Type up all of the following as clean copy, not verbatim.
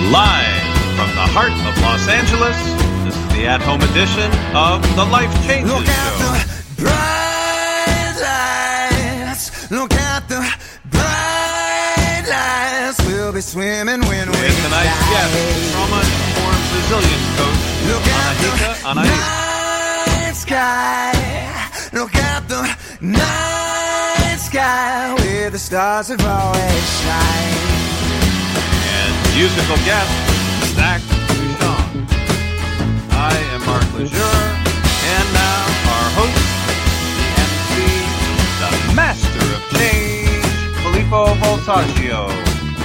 Live from the heart of Los Angeles, this is the at-home edition of The Life Changes Look at Show. the bright lights. Look at the bright lights. We'll be swimming when we With tonight's guest, trauma-informed resilience coach, Look at Anahita the Anais. night sky. Look at the night sky where the stars have always shined. And musical guest, Zach Duchamp. I am Mark Lejeune, and now our host, the MC, the master of change, Filippo Voltaggio.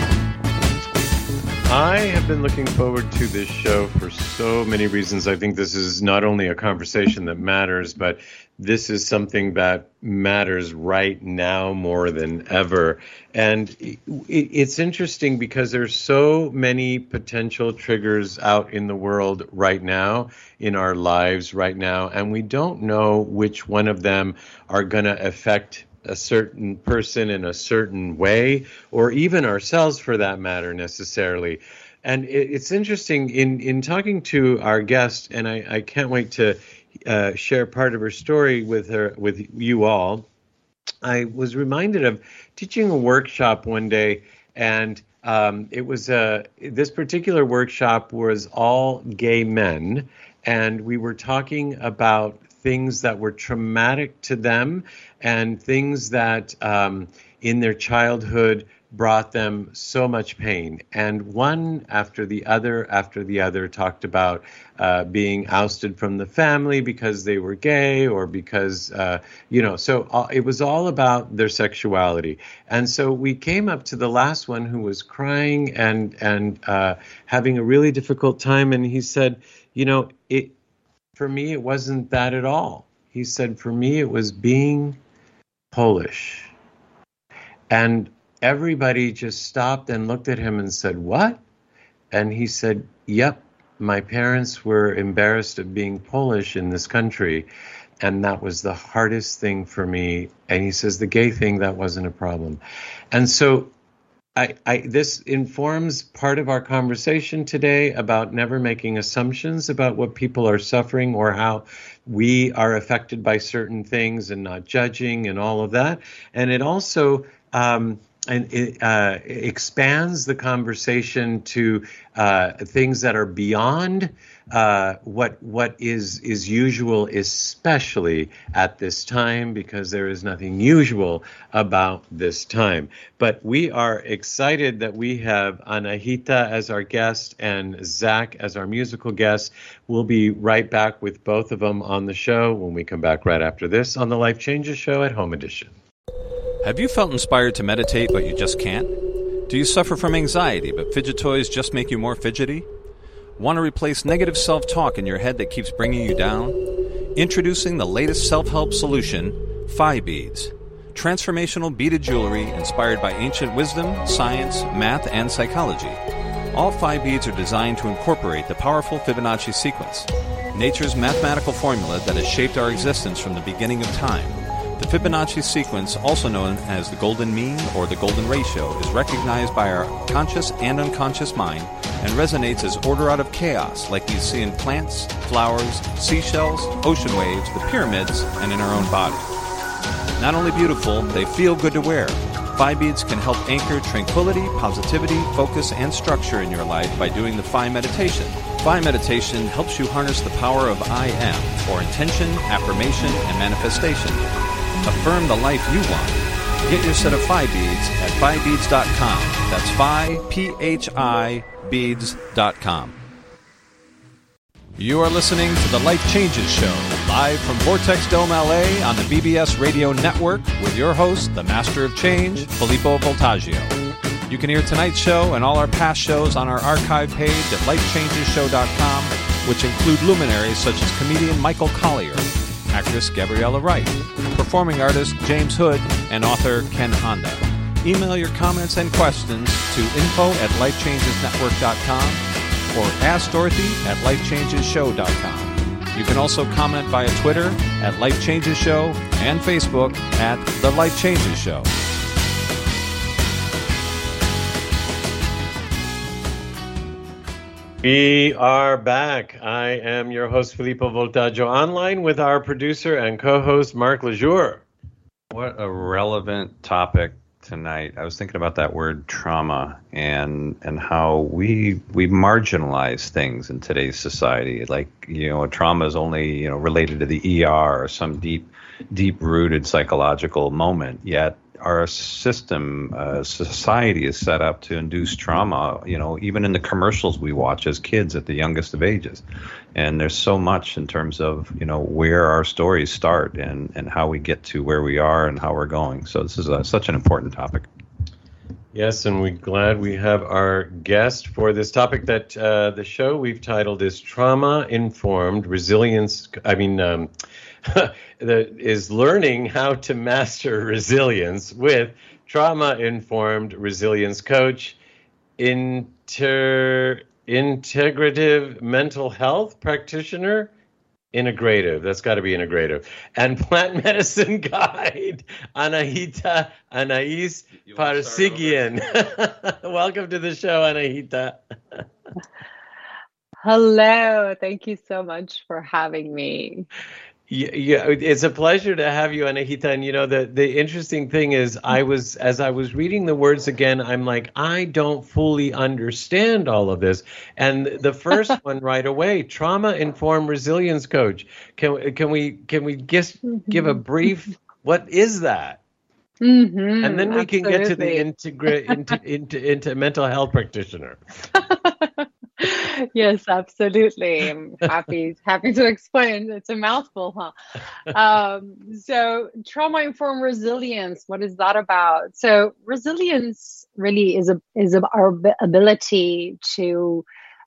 I have been looking forward to this show for so many reasons. I think this is not only a conversation that matters, but this is something that matters right now more than ever. And it's interesting because there's so many potential triggers out in the world right now, in our lives right now, and we don't know which one of them are going to affect a certain person in a certain way, or even ourselves for that matter necessarily. And it's interesting in talking to our guest, and I can't wait to share part of her story with you all. I was reminded of teaching a workshop one day, and it was this particular workshop was all gay men, and we were talking about things that were traumatic to them and things that in their childhood brought them so much pain. And one after the other talked about being ousted from the family because they were gay or because, so it was all about their sexuality. And so we came up to the last one who was crying and having a really difficult time. And he said, for me, it wasn't that at all. He said, for me, it was being Polish. And everybody just stopped and looked at him and said, what? And he said, yep, my parents were embarrassed of being Polish in this country. And that was the hardest thing for me. And he says, the gay thing, that wasn't a problem. And so this informs part of our conversation today about never making assumptions about what people are suffering or how we are affected by certain things and not judging and all of that. And it also expands the conversation to things that are beyond what is usual, especially at this time, because there is nothing usual about this time. But we are excited that we have Anahita as our guest and Zach as our musical guest. We'll be right back with both of them on the show when we come back right after this on the Life Changes Show at Home Edition. Have you felt inspired to meditate, but you just can't? Do you suffer from anxiety, but fidget toys just make you more fidgety? Want to replace negative self-talk in your head that keeps bringing you down? Introducing the latest self-help solution, Phi Beads. Transformational beaded jewelry inspired by ancient wisdom, science, math, and psychology. All Phi Beads are designed to incorporate the powerful Fibonacci sequence, nature's mathematical formula that has shaped our existence from the beginning of time. The Fibonacci sequence, also known as the golden mean or the golden ratio, is recognized by our conscious and unconscious mind and resonates as order out of chaos like you see in plants, flowers, seashells, ocean waves, the pyramids, and in our own body. Not only beautiful, they feel good to wear. Phi Beads can help anchor tranquility, positivity, focus, and structure in your life by doing the Phi meditation. Phi meditation helps you harness the power of I am, or intention, affirmation, and manifestation. Affirm the life you want. Get your set of Phi Beads at PhiBeads.com. That's Phi, P-H-I, Beads.com. You are listening to The Life Changes Show, live from Vortex Dome, LA on the BBS Radio Network with your host, the Master of Change, Filippo Voltaggio. You can hear tonight's show and all our past shows on our archive page at LifeChangesShow.com, which include luminaries such as comedian Michael Collier, actress Gabriella Wright, performing artist James Hood, and author Ken Honda. Email your comments and questions to info@lifechangesnetwork.com or Ask Dorothy at lifechangeshow.com. You can also comment via Twitter at Life Changes Show and Facebook at The Life Changes Show. We are back. I am your host, Filippo Voltaggio, online with our producer and co-host, Mark Lejour. What a relevant topic tonight. I was thinking about that word trauma and how we marginalize things in today's society. Like, trauma is only, related to the ER or some deep rooted psychological moment. Yet our system, society is set up to induce trauma, even in the commercials we watch as kids at the youngest of ages. And there's so much in terms of, where our stories start and how we get to where we are and how we're going. So this is such an important topic. Yes, and we're glad we have our guest for this topic that the show we've titled is Trauma-Informed Resilience. Is learning how to master resilience with trauma-informed resilience coach, integrative mental health practitioner, integrative, that's got to be integrative, and plant medicine guide, Anahita Anais Parsigian. Welcome to the show, Anahita. Hello, thank you so much for having me. Yeah, it's a pleasure to have you, Anahita. And the interesting thing is, as I was reading the words again, I'm like, I don't fully understand all of this. And the first one right away, trauma-informed resilience coach. Can we just give a brief? What is that? Mm-hmm, and then we absolutely. can get to the into mental health practitioner. Yes, absolutely. I'm happy to explain. It's a mouthful, huh? So trauma-informed resilience, what is that about? So resilience really is our ability to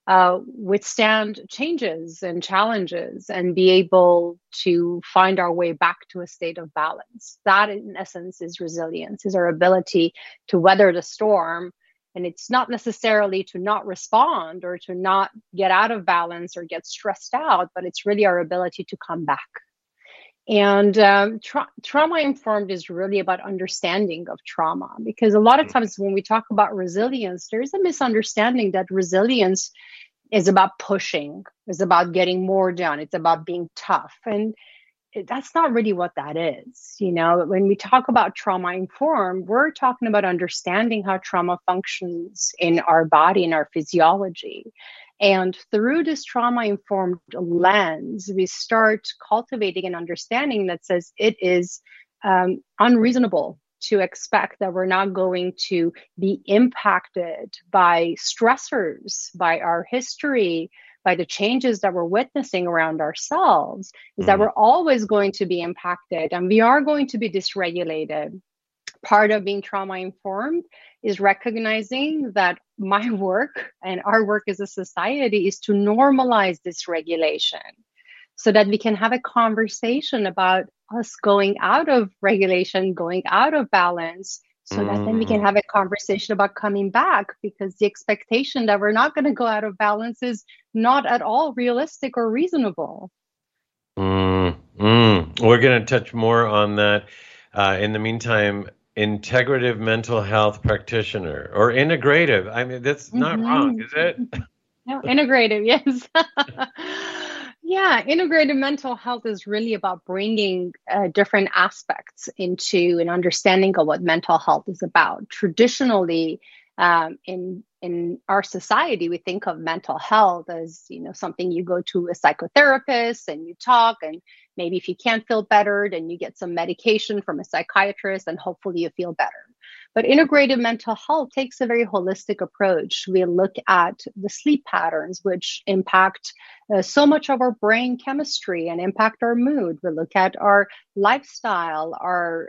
withstand changes and challenges and be able to find our way back to a state of balance. That, in essence, is resilience, is our ability to weather the storm. And it's not necessarily to not respond or to not get out of balance or get stressed out, but it's really our ability to come back. And trauma-informed is really about understanding of trauma, because a lot of times when we talk about resilience, there is a misunderstanding that resilience is about pushing, is about getting more done, it's about being tough. And that's not really what that is. When we talk about trauma-informed, we're talking about understanding how trauma functions in our body, in our physiology. And through this trauma-informed lens, we start cultivating an understanding that says it is unreasonable to expect that we're not going to be impacted by stressors, by our history, by the changes that we're witnessing around ourselves, is that we're always going to be impacted and we are going to be dysregulated. Part of being trauma-informed is recognizing that my work and our work as a society is to normalize dysregulation so that we can have a conversation about us going out of regulation, going out of balance, so that then we can have a conversation about coming back, because the expectation that we're not going to go out of balance is not at all realistic or reasonable. We're going to touch more on that. In the meantime, integrative mental health practitioner or integrative. I mean, that's not wrong, is it? No, integrative, yes. Yeah, integrative mental health is really about bringing different aspects into an understanding of what mental health is about. Traditionally, in our society, we think of mental health as something you go to a psychotherapist and you talk, and maybe if you can't feel better, then you get some medication from a psychiatrist, and hopefully you feel better. But integrative mental health takes a very holistic approach. We look at the sleep patterns, which impact so much of our brain chemistry and impact our mood. We look at our lifestyle, our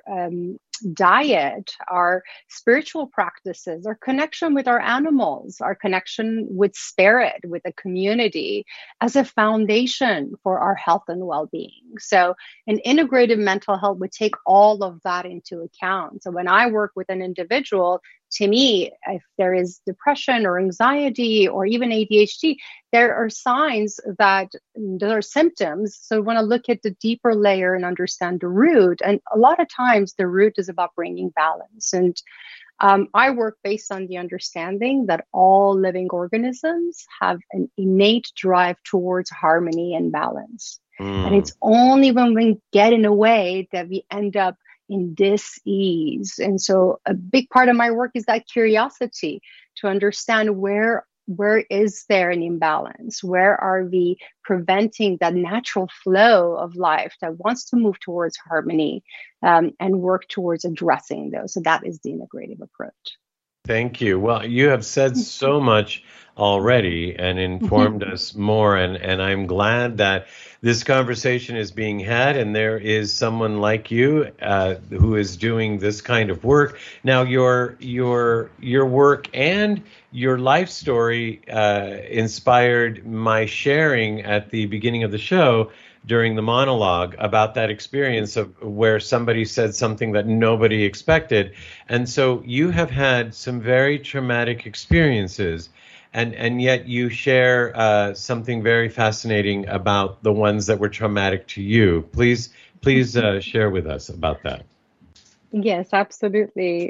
diet, our spiritual practices, our connection with our animals, our connection with spirit, with the community as a foundation for our health and well-being. So an integrative mental health would take all of that into account. So when I work with an individual, to me, if there is depression or anxiety or even ADHD, there are signs that there are symptoms. So we want to look at the deeper layer and understand the root. And a lot of times the root is about bringing balance. And I work based on the understanding that all living organisms have an innate drive towards harmony and balance. And it's only when we get in a way that we end up in dis-ease. And so a big part of my work is that curiosity to understand where is there an imbalance? Where are we preventing that natural flow of life that wants to move towards harmony, and work towards addressing those? So that is the integrative approach. Thank you. Well, you have said so much already and informed us more, and I'm glad that this conversation is being had, and there is someone like you who is doing this kind of work. Now, your work and your life story inspired my sharing at the beginning of the show during the monologue about that experience of where somebody said something that nobody expected. And so you have had some very traumatic experiences, and yet you share something very fascinating about the ones that were traumatic to you. Please share with us about that. Yes, absolutely.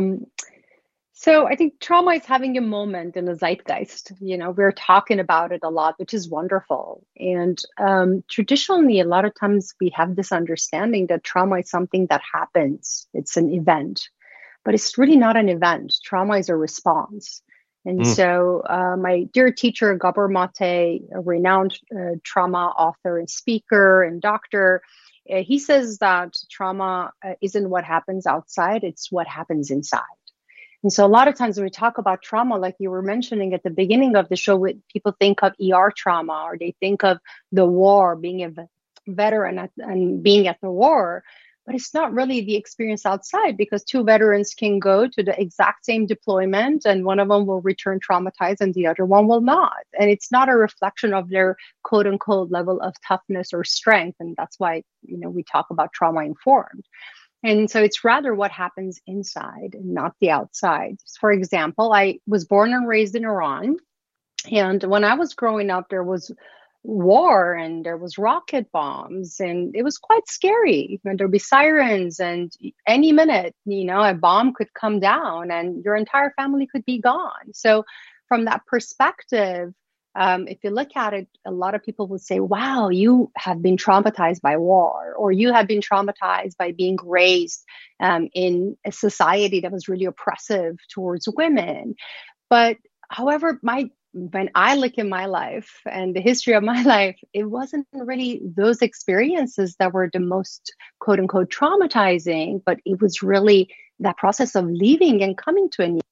So I think trauma is having a moment in the zeitgeist. We're talking about it a lot, which is wonderful. And traditionally, a lot of times we have this understanding that trauma is something that happens. It's an event, but it's really not an event. Trauma is a response. And so my dear teacher, Gabor Mate, a renowned trauma author and speaker and doctor, he says that trauma isn't what happens outside, it's what happens inside. And so a lot of times when we talk about trauma, like you were mentioning at the beginning of the show, people think of ER trauma, or they think of the war, being a veteran and being at the war. But it's not really the experience outside, because two veterans can go to the exact same deployment and one of them will return traumatized and the other one will not. And it's not a reflection of their quote unquote level of toughness or strength. And that's why, we talk about trauma informed. And so it's rather what happens inside and not the outside. For example, I was born and raised in Iran. And when I was growing up, there was war and there was rocket bombs, and it was quite scary. And there'd be sirens, and any minute, a bomb could come down and your entire family could be gone. So from that perspective, if you look at it, a lot of people would say, wow, you have been traumatized by war, or you have been traumatized by being raised in a society that was really oppressive towards women. But however, when I look in my life and the history of my life, it wasn't really those experiences that were the most quote unquote traumatizing, but it was really that process of leaving and coming to a new.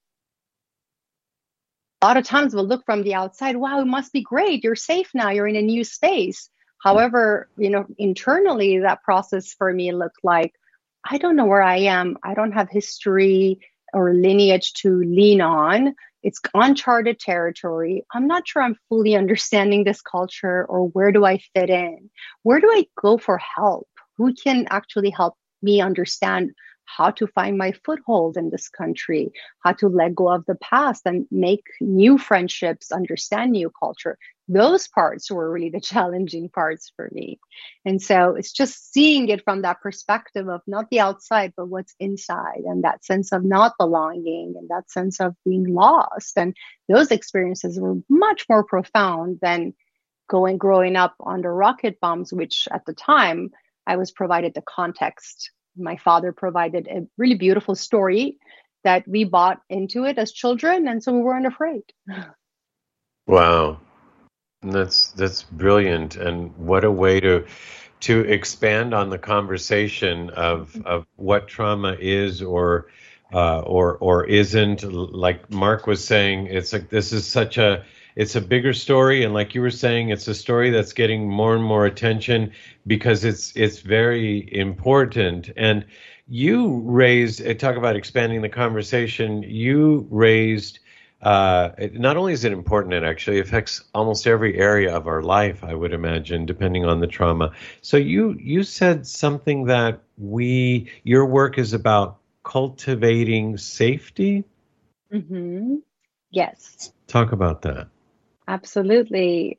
A lot of times we'll look from the outside, wow, it must be great. You're safe now. You're in a new space. However, internally, that process for me looked like, I don't know where I am. I don't have history or lineage to lean on. It's uncharted territory. I'm not sure I'm fully understanding this culture, or where do I fit in? Where do I go for help? Who can actually help me understand how to find my foothold in this country, how to let go of the past and make new friendships, understand new culture? Those parts were really the challenging parts for me. And so it's just seeing it from that perspective of not the outside, but what's inside, and that sense of not belonging and that sense of being lost. And those experiences were much more profound than growing up under rocket bombs, which at the time I was provided the context. My father provided a really beautiful story that we bought into it as children, and so we weren't afraid. Wow. That's brilliant, and what a way to expand on the conversation of what trauma is or isn't. Like Mark was saying, it's like this is it's a bigger story, and like you were saying, it's a story that's getting more and more attention because it's very important. And you talk about expanding the conversation. You raised. Not only is it important, it actually affects almost every area of our life, I would imagine, depending on the trauma. So you said something that your work is about cultivating safety? Mm-hmm. Yes. Talk about that. Absolutely.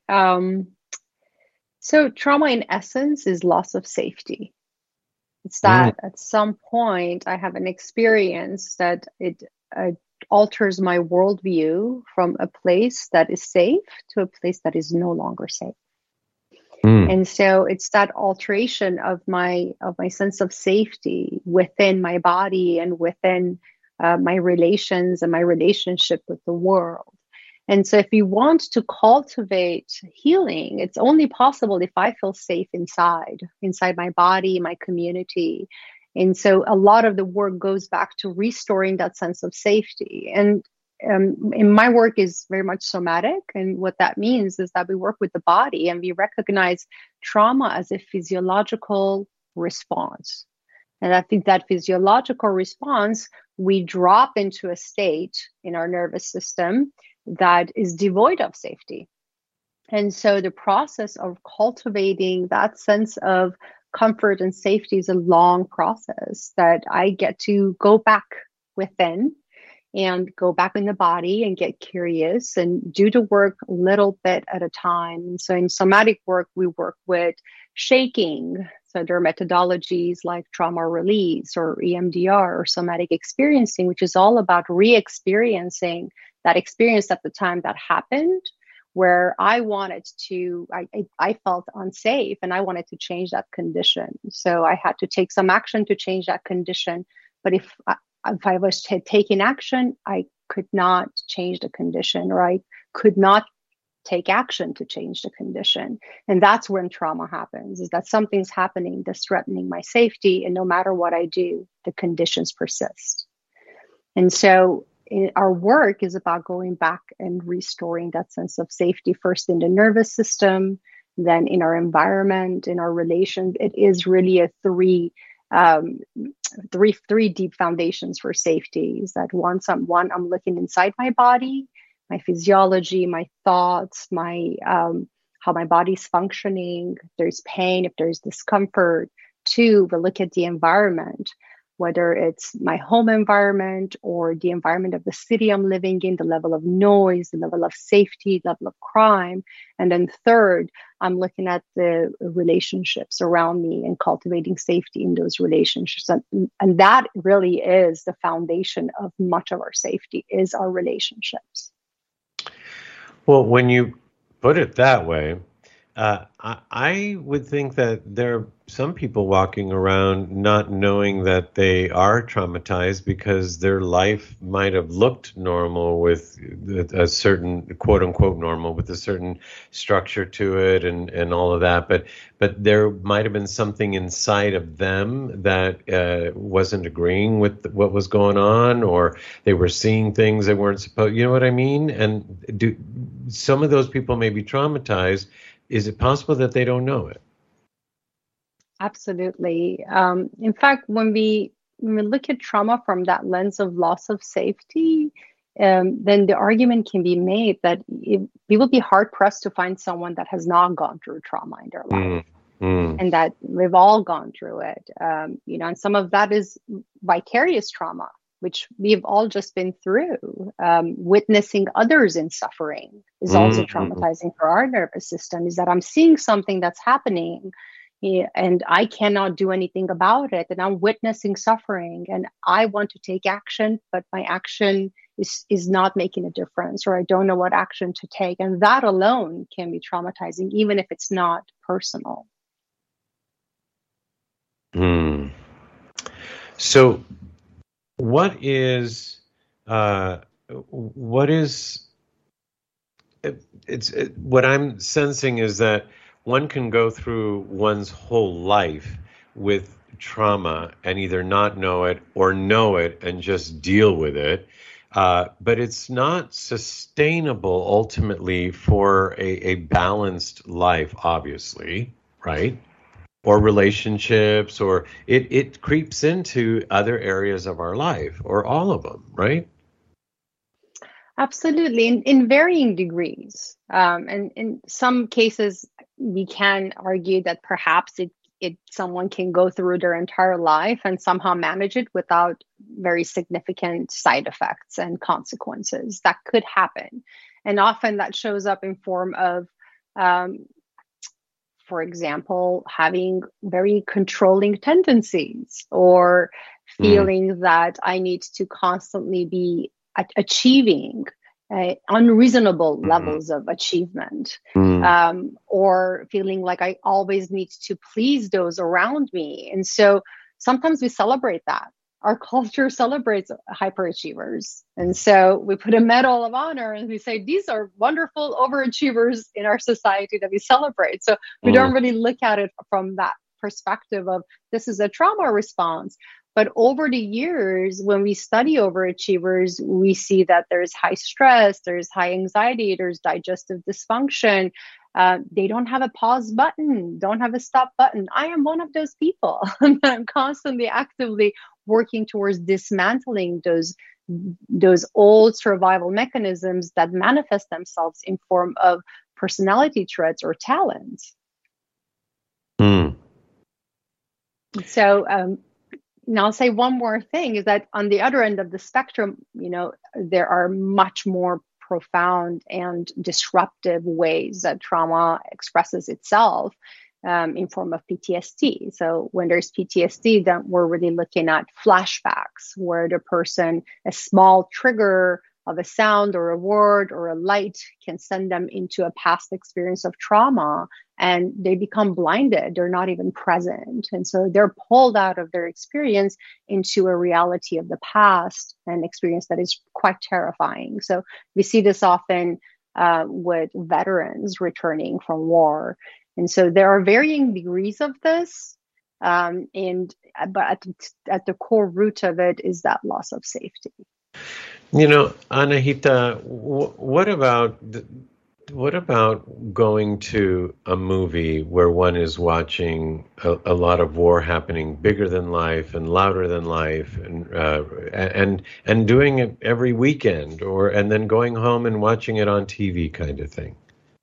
So trauma in essence is loss of safety. It's that at some point I have an experience that it alters my worldview from a place that is safe to a place that is no longer safe. And so it's that alteration of my sense of safety within my body and within my relations and my relationship with the world. And so if you want to cultivate healing, it's only possible if I feel safe inside my body, my community. And so a lot of the work goes back to restoring that sense of safety. And my work is very much somatic. And what that means is that we work with the body and we recognize trauma as a physiological response. And I think that physiological response, we drop into a state in our nervous system that is devoid of safety. And so the process of cultivating that sense of comfort and safety is a long process that I get to go back within and go back in the body and get curious and do the work a little bit at a time. And so in somatic work, we work with shaking. So there are methodologies like trauma release or EMDR or somatic experiencing, which is all about re-experiencing that experience at the time that happened, where I felt unsafe and I wanted to change that condition. So I had to take some action to change that condition. But if I was taking action, I could not change the condition, or I could not take action to change the condition. And that's when trauma happens, is that something's happening that's threatening my safety. And no matter what I do, the conditions persist. And so our work is about going back and restoring that sense of safety, first in the nervous system, then in our environment, in our relations. It is really a three deep foundations for safety. Is that one, I'm looking inside my body, my physiology, my thoughts, my how my body's functioning. If there's pain, if there's discomfort. Two, we look at the environment, whether it's my home environment or the environment of the city I'm living in, the level of noise, the level of safety, level of crime. And then third, I'm looking at the relationships around me and cultivating safety in those relationships. And that really is the foundation of much of our safety, is our relationships. Well, when you put it that way, I would think that there are some people walking around not knowing that they are traumatized because their life might have looked normal with a certain, quote unquote, normal with a certain structure to it and all of that. But there might have been something inside of them that wasn't agreeing with what was going on, or they were seeing things they weren't supposed, you know what I mean? And some of those people may be traumatized. Is it possible that they don't know it? Absolutely. In fact, when we look at trauma from that lens of loss of safety, then the argument can be made that we will be hard pressed to find someone that has not gone through trauma in their life, and that we've all gone through it. And some of that is vicarious trauma, which we've all just been through. Witnessing others in suffering is also traumatizing for our nervous system, is that I'm seeing something that's happening and I cannot do anything about it. And I'm witnessing suffering and I want to take action, but my action is not making a difference, or I don't know what action to take. And that alone can be traumatizing, even if it's not personal. So what I'm sensing is that one can go through one's whole life with trauma and either not know it or know it and just deal with it. But it's not sustainable ultimately for a balanced life, obviously, right? Or relationships, or it creeps into other areas of our life, or all of them, right? Absolutely, in varying degrees. And in some cases, we can argue that perhaps someone can go through their entire life and somehow manage it without very significant side effects and consequences. That could happen. And often that shows up in form of, for example, having very controlling tendencies, or feeling that I need to constantly be achieving unreasonable levels of achievement, or feeling like I always need to please those around me. And so sometimes we celebrate that. Our culture celebrates hyperachievers. And so we put a medal of honor and we say, these are wonderful overachievers in our society that we celebrate. So we don't really look at it from that perspective of this is a trauma response. But over the years, when we study overachievers, we see that there's high stress, there's high anxiety, there's digestive dysfunction. They don't have a pause button, don't have a stop button. I am one of those people. I'm constantly actively working towards dismantling those old survival mechanisms that manifest themselves in form of personality traits or talents. So now I'll say one more thing is that on the other end of the spectrum, there are much more profound and disruptive ways that trauma expresses itself in form of PTSD. So when there's PTSD, then we're really looking at flashbacks where the person, a small trigger of a sound or a word or a light can send them into a past experience of trauma, and they become blinded. They're not even present. And so they're pulled out of their experience into a reality of the past, an experience that is quite terrifying. So we see this often with veterans returning from war. And so there are varying degrees of this. But at the core root of it is that loss of safety. Anahita, what about going to a movie where one is watching a lot of war happening, bigger than life and louder than life, and doing it every weekend, and then going home and watching it on TV, kind of thing?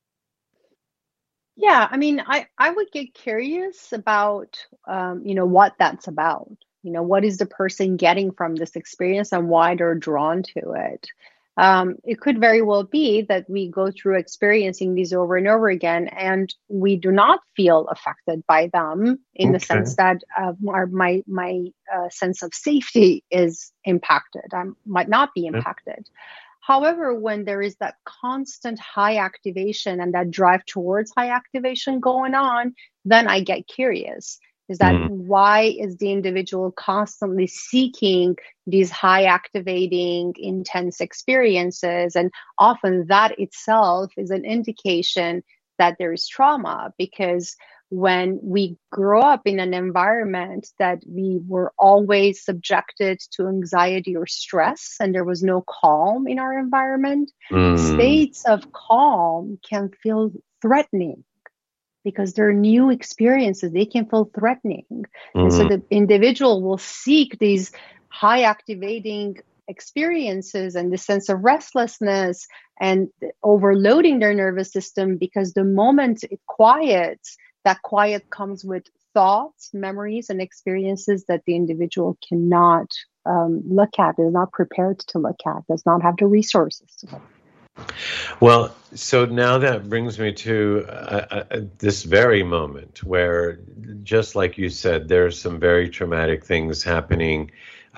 Yeah, I mean, I would get curious about what that's about. What is the person getting from this experience and why they're drawn to it? It could very well be that we go through experiencing these over and over again, and we do not feel affected by them in the sense that my sense of safety is impacted. I might not be impacted. However, when there is that constant high activation and that drive towards high activation going on, then I get curious. Is that why is the individual constantly seeking these high activating, intense experiences? And often that itself is an indication that there is trauma, because when we grow up in an environment that we were always subjected to anxiety or stress and there was no calm in our environment, states of calm can feel threatening. Because they're new experiences, they can feel threatening. And so the individual will seek these high activating experiences and the sense of restlessness and overloading their nervous system, because the moment it quiets, that quiet comes with thoughts, memories, and experiences that the individual cannot look at, is not prepared to look at, does not have the resources to look at. Well, so now that brings me to this very moment where, just like you said, there's some very traumatic things happening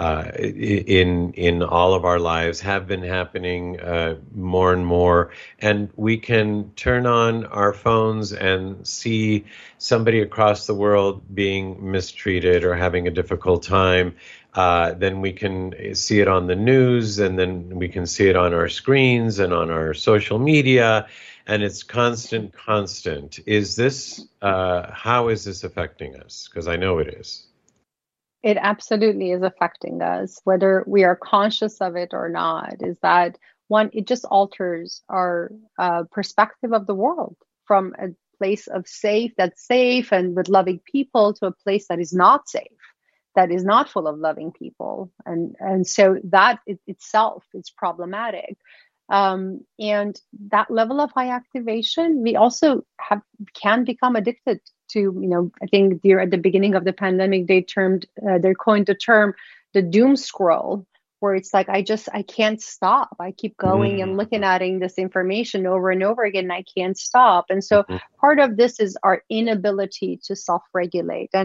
in all of our lives, have been happening more and more, and we can turn on our phones and see somebody across the world being mistreated or having a difficult time. Then we can see it on the news, and then we can see it on our screens and on our social media, and it's constant. Is this, how is this affecting us? Because I know it is. It absolutely is affecting us, whether we are conscious of it or not. Is that one, it just alters our perspective of the world from a place of that's safe and with loving people to a place that is not safe, that is not full of loving people. And so that itself is problematic. And that level of high activation, we also can become addicted to, I think at the beginning of the pandemic, they coined the term the doom scroll, where it's like, I can't stop. I keep going and looking at this information over and over again, and I can't stop. And so part of this is our inability to self-regulate. And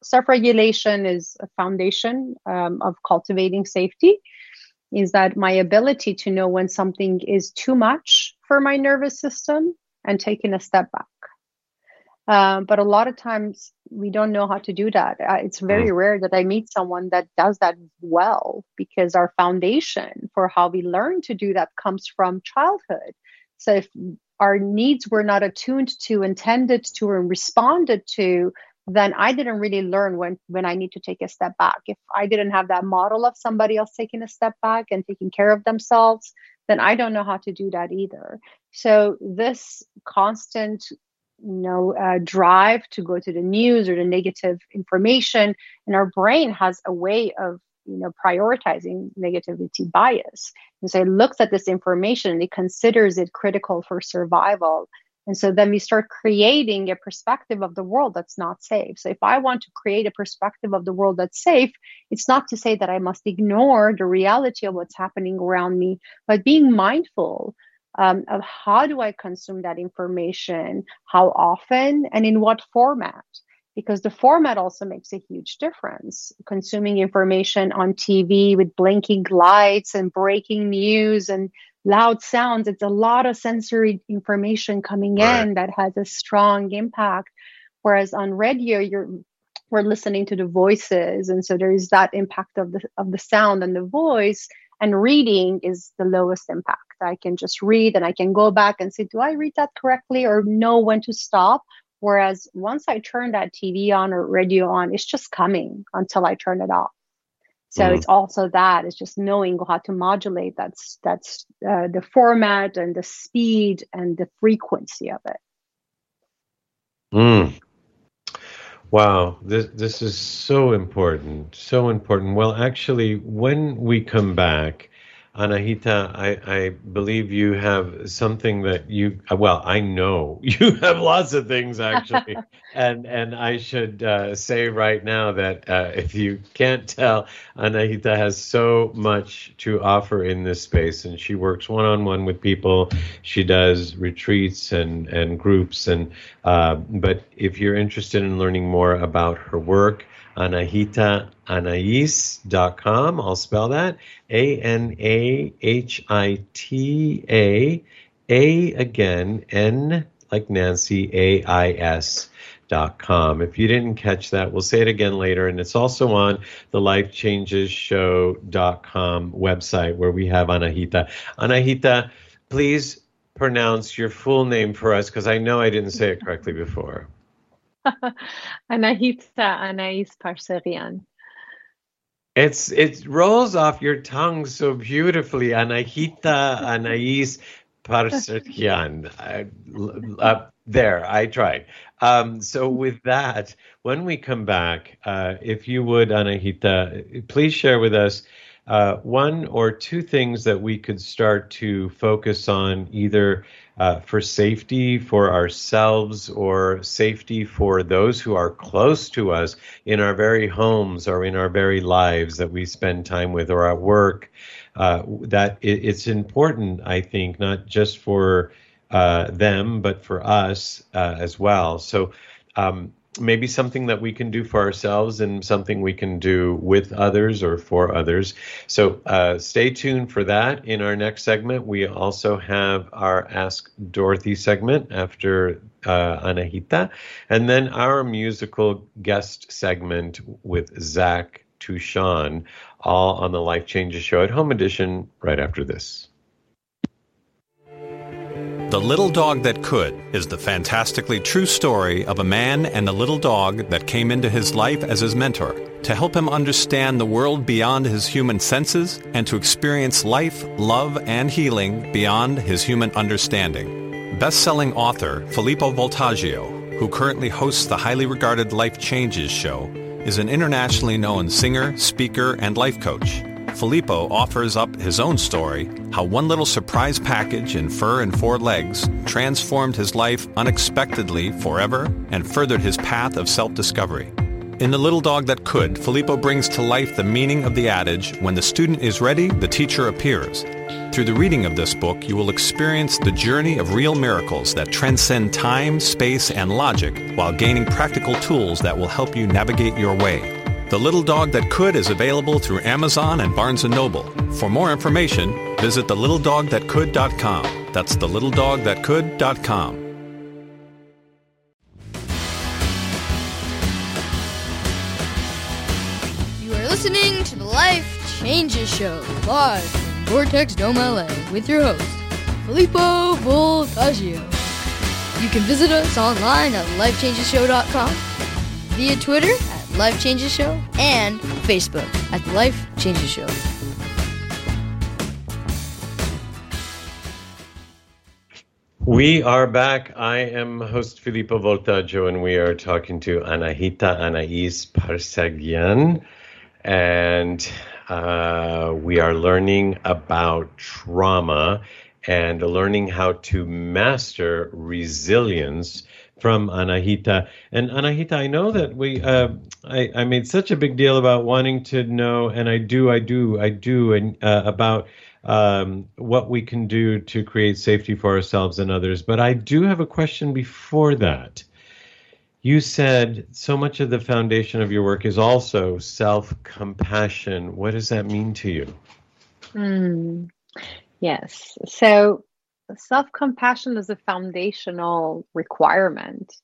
self-regulation is a foundation of cultivating safety, is that my ability to know when something is too much for my nervous system and taking a step back. But a lot of times we don't know how to do that. It's very rare that I meet someone that does that well, because our foundation for how we learn to do that comes from childhood. So if our needs were not attuned to, intended to, and responded to, then I didn't really learn when I need to take a step back. If I didn't have that model of somebody else taking a step back and taking care of themselves, then I don't know how to do that either. So this constant drive to go to the news or the negative information, and our brain has a way of prioritizing negativity bias. And so it looks at this information and it considers it critical for survival. And so then we start creating a perspective of the world that's not safe. So if I want to create a perspective of the world that's safe, it's not to say that I must ignore the reality of what's happening around me, but being mindful of how do I consume that information, how often, and in what format. Because the format also makes a huge difference. Consuming information on TV with blinking lights and breaking news and loud sounds, it's a lot of sensory information coming in that has a strong impact. Whereas on radio, we're listening to the voices, and so there is that impact of the sound and the voice. And reading is the lowest impact. I can just read and I can go back and say, do I read that correctly, or know when to stop? Whereas once I turn that TV on or radio on, it's just coming until I turn it off. So it's also that, it's just knowing how to modulate that's the format and the speed and the frequency of it. Wow, this is so important, so important. Well, actually, when we come back, Anahita, I believe you have something that I know you have lots of things, actually. and I should say right now that if you can't tell, Anahita has so much to offer in this space, and she works one-on-one with people. She does retreats and groups. But if you're interested in learning more about her work, AnahitaAnais.com. I'll spell that. ANAHITA, A again, N like Nancy, AIS.com. If you didn't catch that, we'll say it again later. And it's also on the lifechangeshow.com website where we have Anahita. Anahita, please pronounce your full name for us, because I know I didn't say it correctly before. Anahita Anais Parserian. It rolls off your tongue so beautifully. Anahita Anais Parserian. There, I tried. So with that, when we come back, if you would, Anahita, please share with us one or two things that we could start to focus on, either for safety for ourselves or safety for those who are close to us in our very homes or in our very lives that we spend time with, or at work, that it's important, I think, not just for them, but for us as well. So maybe something that we can do for ourselves and something we can do with others or for others. So stay tuned for that. In our next segment, we also have our Ask Dorothy segment after Anahita, and then our musical guest segment with Zach Touchon, all on the Life Changes Show at Home Edition right after this. The Little Dog That Could is the fantastically true story of a man and a little dog that came into his life as his mentor to help him understand the world beyond his human senses and to experience life, love, and healing beyond his human understanding. Best-selling author Filippo Voltaggio, who currently hosts the highly regarded Life Changes Show, is an internationally known singer, speaker, and life coach. Filippo offers up his own story, how one little surprise package in fur and 4 legs transformed his life unexpectedly forever and furthered his path of self-discovery. In The Little Dog That Could, Filippo brings to life the meaning of the adage, when the student is ready, the teacher appears. Through the reading of this book, you will experience the journey of real miracles that transcend time, space, and logic while gaining practical tools that will help you navigate your way. The Little Dog That Could is available through Amazon and Barnes & Noble. For more information, visit thelittledogthatcould.com. That's thelittledogthatcould.com. You are listening to the Life Changes Show, live from Vortex Dome LA, with your host, Filippo Voltaggio. You can visit us online at lifechangeshow.com, via Twitter at Life Changes Show, and Facebook at The Life Changes Show. We are back. I am host Filippo Voltaggio, and we are talking to Anahita Anais Parseghian, and we are learning about trauma and learning how to master resilience from Anahita. And Anahita, I know that I made such a big deal about wanting to know, and I do, and about what we can do to create safety for ourselves and others. But I do have a question before that. You said so much of the foundation of your work is also self-compassion. What does that mean to you? Yes. So self-compassion is a foundational requirement.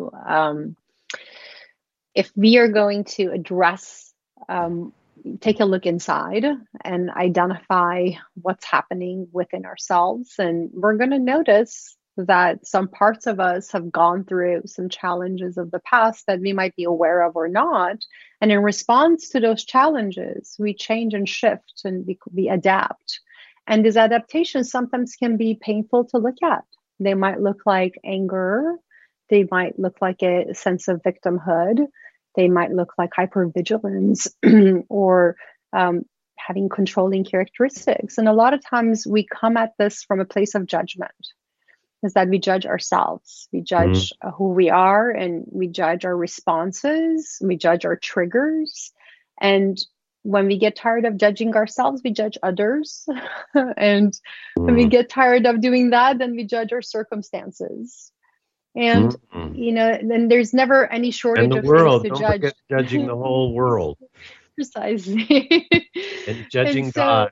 If we are going to address, take a look inside and identify what's happening within ourselves, and we're going to notice that some parts of us have gone through some challenges of the past that we might be aware of or not. And in response to those challenges, we change and shift and we adapt. And these adaptations sometimes can be painful to look at. They might look like anger. They might look like a sense of victimhood. They might look like hypervigilance or having controlling characteristics. And a lot of times we come at this from a place of judgment, is that we judge ourselves. We judge who we are, and we judge our responses. We judge our triggers. And when we get tired of judging ourselves, we judge others. And when we get tired of doing that, then we judge our circumstances. And, then there's never any shortage of world. things to Don't judge. forget judging the whole world. Precisely. And judging God.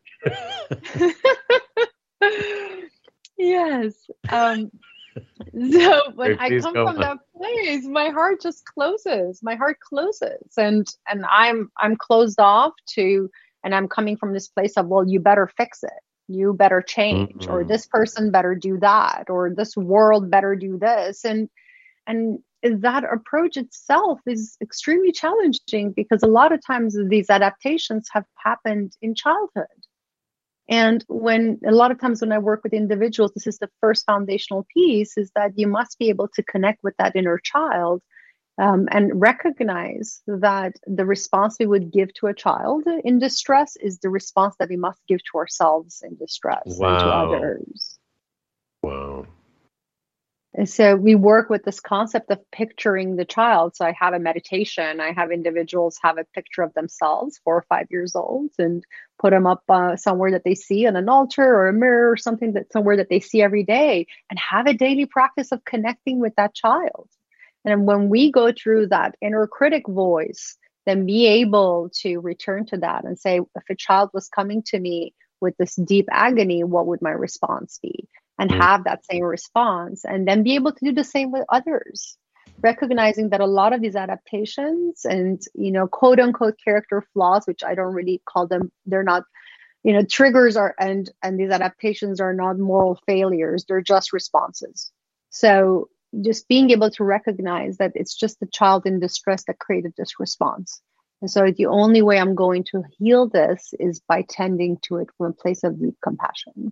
Yes. So when I come from that place, my heart just closes. My heart closes, and I'm closed off to, and I'm coming from this place of, well, you better fix it. You better change, or this person better do that, or this world better do this. And that approach itself is extremely challenging, because a lot of times these adaptations have happened in childhood. And a lot of times when I work with individuals, this is the first foundational piece, is that you must be able to connect with that inner child and recognize that the response we would give to a child in distress is the response that we must give to ourselves in distress and to others. Wow. And so we work with this concept of picturing the child. So I have a meditation. I have individuals have a picture of themselves, 4 or 5 years old, and put them up somewhere that they see on an altar or a mirror or something, that somewhere that they see every day, and have a daily practice of connecting with that child. And when we go through that inner critic voice, then be able to return to that and say, if a child was coming to me with this deep agony, what would my response be? And have that same response, and then be able to do the same with others, recognizing that a lot of these adaptations and, quote unquote character flaws, which I don't really call them, they're not, triggers are, and these adaptations are not moral failures. They're just responses. So just being able to recognize that it's just the child in distress that created this response. And so the only way I'm going to heal this is by tending to it from a place of deep compassion.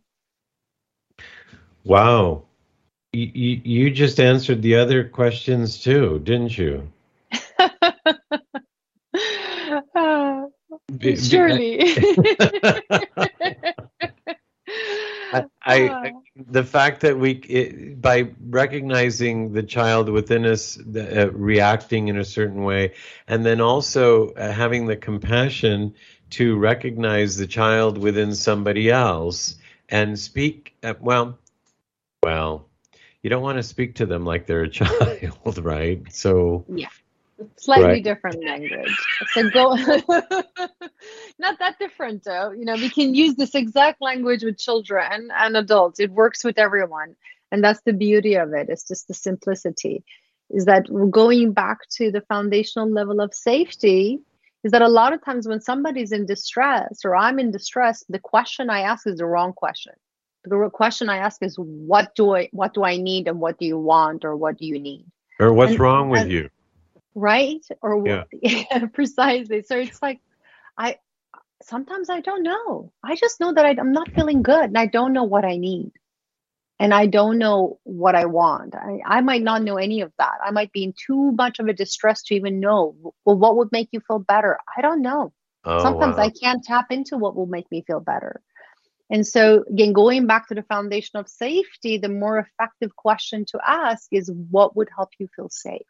Wow. You just answered the other questions too, didn't you? Surely. The fact that recognizing the child within us reacting in a certain way, and then also having the compassion to recognize the child within somebody else and speak. Well, you don't want to speak to them like they're a child, right? So Yeah. Slightly Right. different language. So go not that different though. You know, we can use this exact language with children and adults. It works with everyone. And that's the beauty of it. It's just the simplicity. Is that we're going back to the foundational level of safety, is that a lot of times when somebody's in distress or I'm in distress, the question I ask is the wrong question. The question I ask is what do I need, and what do you want, or what do you need? or what's And- wrong with and- you? Right? Or Yeah. yeah, precisely. So it's like sometimes I don't know. I just know that I'm not feeling good, and I don't know what I need, and I don't know what I want. I might not know any of that. I might be in too much of a distress to even know. Well, what would make you feel better? I don't know. Oh, Sometimes wow. I can't tap into what will make me feel better. And so, again, going back to the foundation of safety, the more effective question to ask is what would help you feel safe?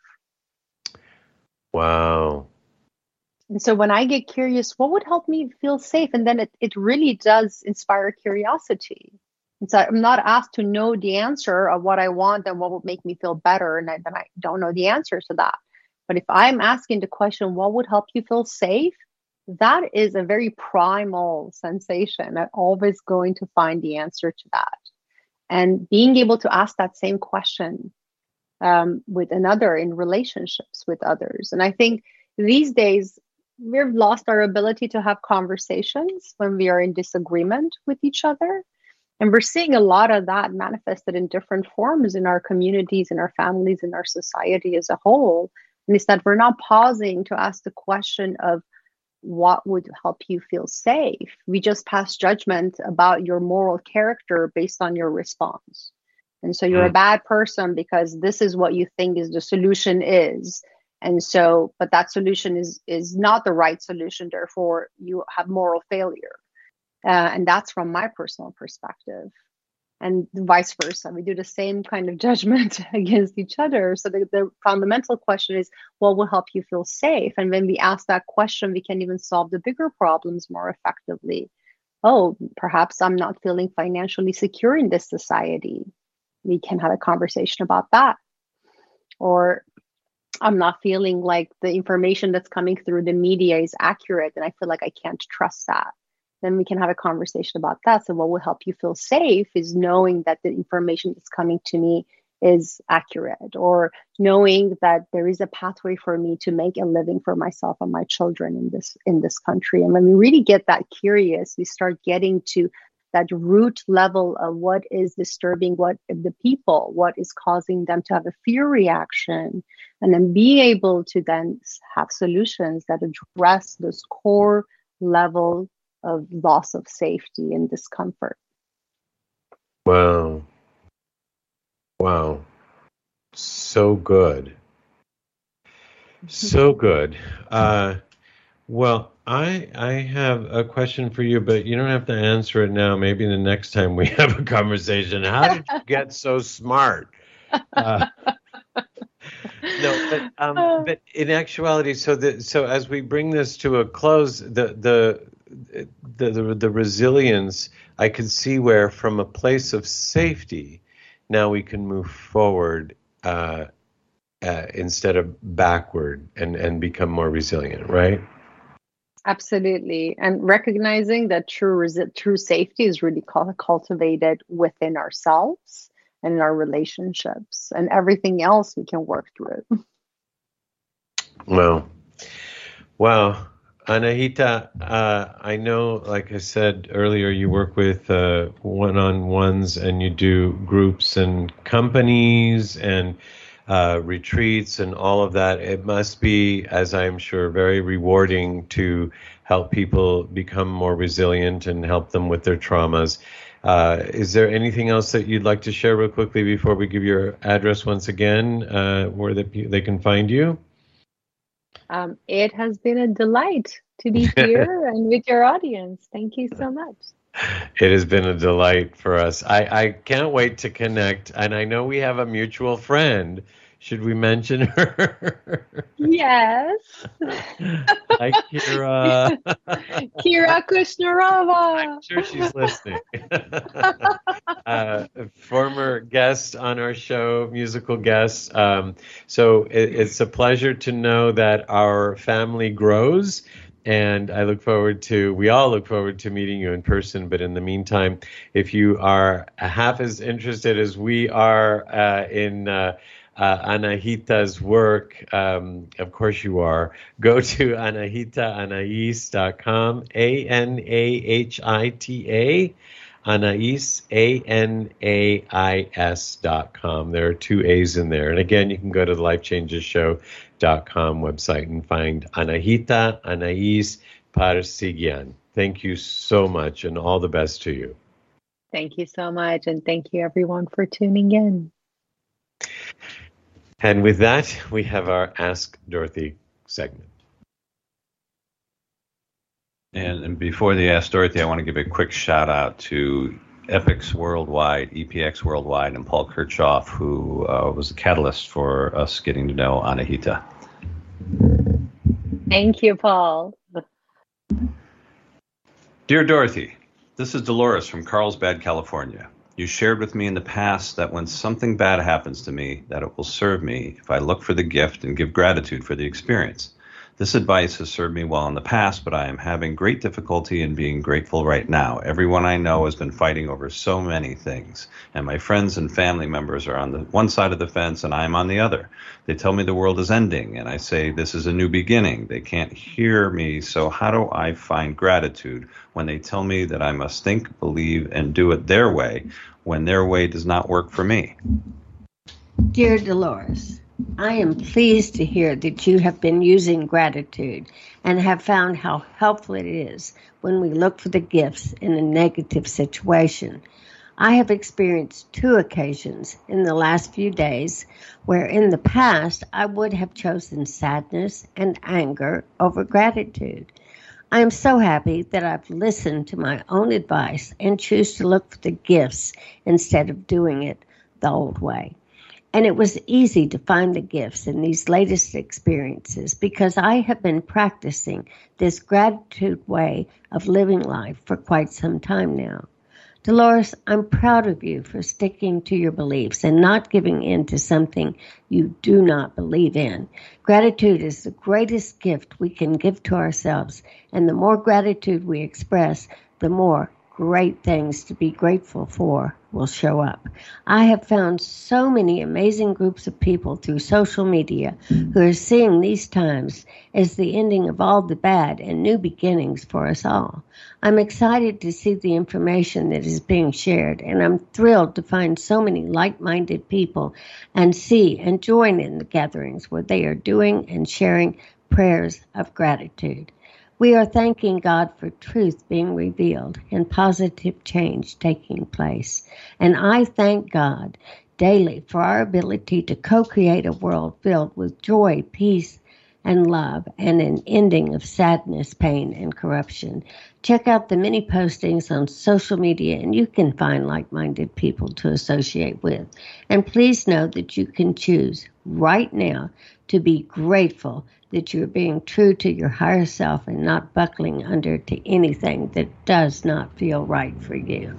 Wow. And so when I get curious, what would help me feel safe? And then it really does inspire curiosity. And so I'm not asked to know the answer of what I want and what would make me feel better. And then I don't know the answer to that. But if I'm asking the question, what would help you feel safe? That is a very primal sensation. I'm always going to find the answer to that. And being able to ask that same question with another in relationships with others. And I think these days we've lost our ability to have conversations when we are in disagreement with each other. And we're seeing a lot of that manifested in different forms in our communities, in our families, in our society as a whole. And it's that we're not pausing to ask the question of what would help you feel safe. We just pass judgment about your moral character based on your response. And so you're a bad person because this is what you think is the solution is. And so, but that solution is not the right solution. Therefore, you have moral failure. And that's from my personal perspective. And vice versa. We do the same kind of judgment against each other. So the fundamental question is, what will help you feel safe? And when we ask that question, we can even solve the bigger problems more effectively. Oh, perhaps I'm not feeling financially secure in this society. We can have a conversation about that. Or I'm not feeling like the information that's coming through the media is accurate and I feel like I can't trust that. Then we can have a conversation about that. So what will help you feel safe is knowing that the information that's coming to me is accurate, or knowing that there is a pathway for me to make a living for myself and my children in this country. And when we really get that curious, we start getting to that root level of what is disturbing what the people, what is causing them to have a fear reaction, and then be able to then have solutions that address this core level of loss of safety and discomfort. Wow. Wow. So good. So good. Well, I have a question for you, but you don't have to answer it now. Maybe the next time we have a conversation. How did you get so smart? No, but in actuality, so as we bring this to a close, the resilience, I could see where from a place of safety, now we can move forward instead of backward and become more resilient, right? Absolutely. And recognizing that true safety is really cultivated within ourselves and in our relationships, and everything else we can work through. Wow. Anahita, I know, like I said earlier, you work with one-on-ones and you do groups and companies and retreats and all of that. It must be, as I'm sure, very rewarding to help people become more resilient and help them with their traumas. Is there anything else that you'd like to share real quickly before we give your address once again, where they can find you? It has been a delight to be here and with your audience. Thank you so much. It has been a delight for us. I can't wait to connect. And I know we have a mutual friend. Should we mention her? Yes. Hi, Kira. Kira Kushnarova. I'm sure she's listening. Former guest on our show, musical guest. So it's a pleasure to know that our family grows. And we all look forward to meeting you in person. But in the meantime, if you are half as interested as we are in Anahita's work, of course you are, go to AnahitaAnais.com, ANAHITA, Anais, ANAIS.com. There are 2 A's in there. And again, you can go to the LifeChangesShow.com website and find Anahita Anais Parsigyan. Thank you so much, and all the best to you. Thank you so much, and thank you everyone for tuning in. And with that, we have our Ask Dorothy segment. And before the Ask Dorothy, I want to give a quick shout out to EPIX Worldwide, EPX Worldwide, and Paul Kirchhoff, who was the catalyst for us getting to know Anahita. Thank you, Paul. Dear Dorothy, this is Dolores from Carlsbad, California. You shared with me in the past that when something bad happens to me, that it will serve me if I look for the gift and give gratitude for the experience. This advice has served me well in the past, but I am having great difficulty in being grateful right now. Everyone I know has been fighting over so many things, and my friends and family members are on the one side of the fence and I'm on the other. They tell me the world is ending, and I say this is a new beginning. They can't hear me, so how do I find gratitude when they tell me that I must think, believe, and do it their way when their way does not work for me? Dear Dolores, I am pleased to hear that you have been using gratitude and have found how helpful it is when we look for the gifts in a negative situation. I have experienced 2 occasions in the last few days where in the past I would have chosen sadness and anger over gratitude. I am so happy that I've listened to my own advice and choose to look for the gifts instead of doing it the old way. And it was easy to find the gifts in these latest experiences because I have been practicing this gratitude way of living life for quite some time now. Dolores, I'm proud of you for sticking to your beliefs and not giving in to something you do not believe in. Gratitude is the greatest gift we can give to ourselves, and the more gratitude we express, the more great things to be grateful for will show up. I have found so many amazing groups of people through social media who are seeing these times as the ending of all the bad and new beginnings for us all. I'm excited to see the information that is being shared, and I'm thrilled to find so many like-minded people and see and join in the gatherings where they are doing and sharing prayers of gratitude. We are thanking God for truth being revealed and positive change taking place. And I thank God daily for our ability to co-create a world filled with joy, peace, and love, and an ending of sadness, pain, and corruption. Check out the many postings on social media, and you can find like-minded people to associate with. And please know that you can choose right now to be grateful that you're being true to your higher self and not buckling under to anything that does not feel right for you.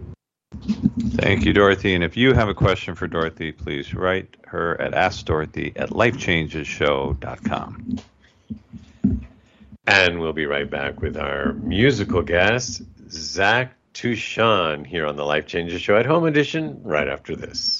Thank you, Dorothy. And if you have a question for Dorothy, please write her at AskDorothy@LifeChangesShow.com. And we'll be right back with our musical guest, Zach Tushon, here on the Life Changes Show at Home Edition, right after this.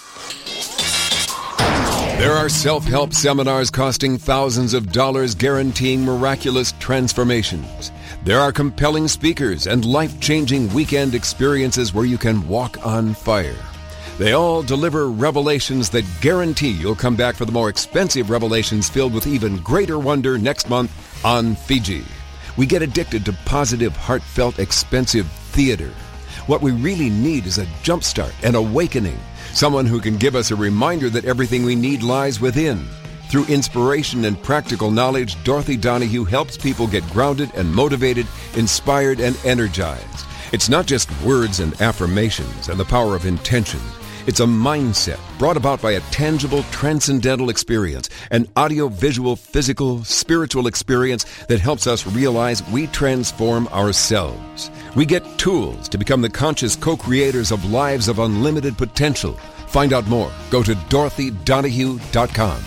There are self-help seminars costing thousands of dollars guaranteeing miraculous transformations. There are compelling speakers and life-changing weekend experiences where you can walk on fire. They all deliver revelations that guarantee you'll come back for the more expensive revelations filled with even greater wonder next month on Fiji. We get addicted to positive, heartfelt, expensive theater. What we really need is a jumpstart, an awakening. Someone who can give us a reminder that everything we need lies within. Through inspiration and practical knowledge, Dorothy Donahue helps people get grounded and motivated, inspired and energized. It's not just words and affirmations and the power of intention. It's a mindset brought about by a tangible, transcendental experience, an audio-visual, physical, spiritual experience that helps us realize we transform ourselves. We get tools to become the conscious co-creators of lives of unlimited potential. Find out more. Go to DorothyDonahue.com.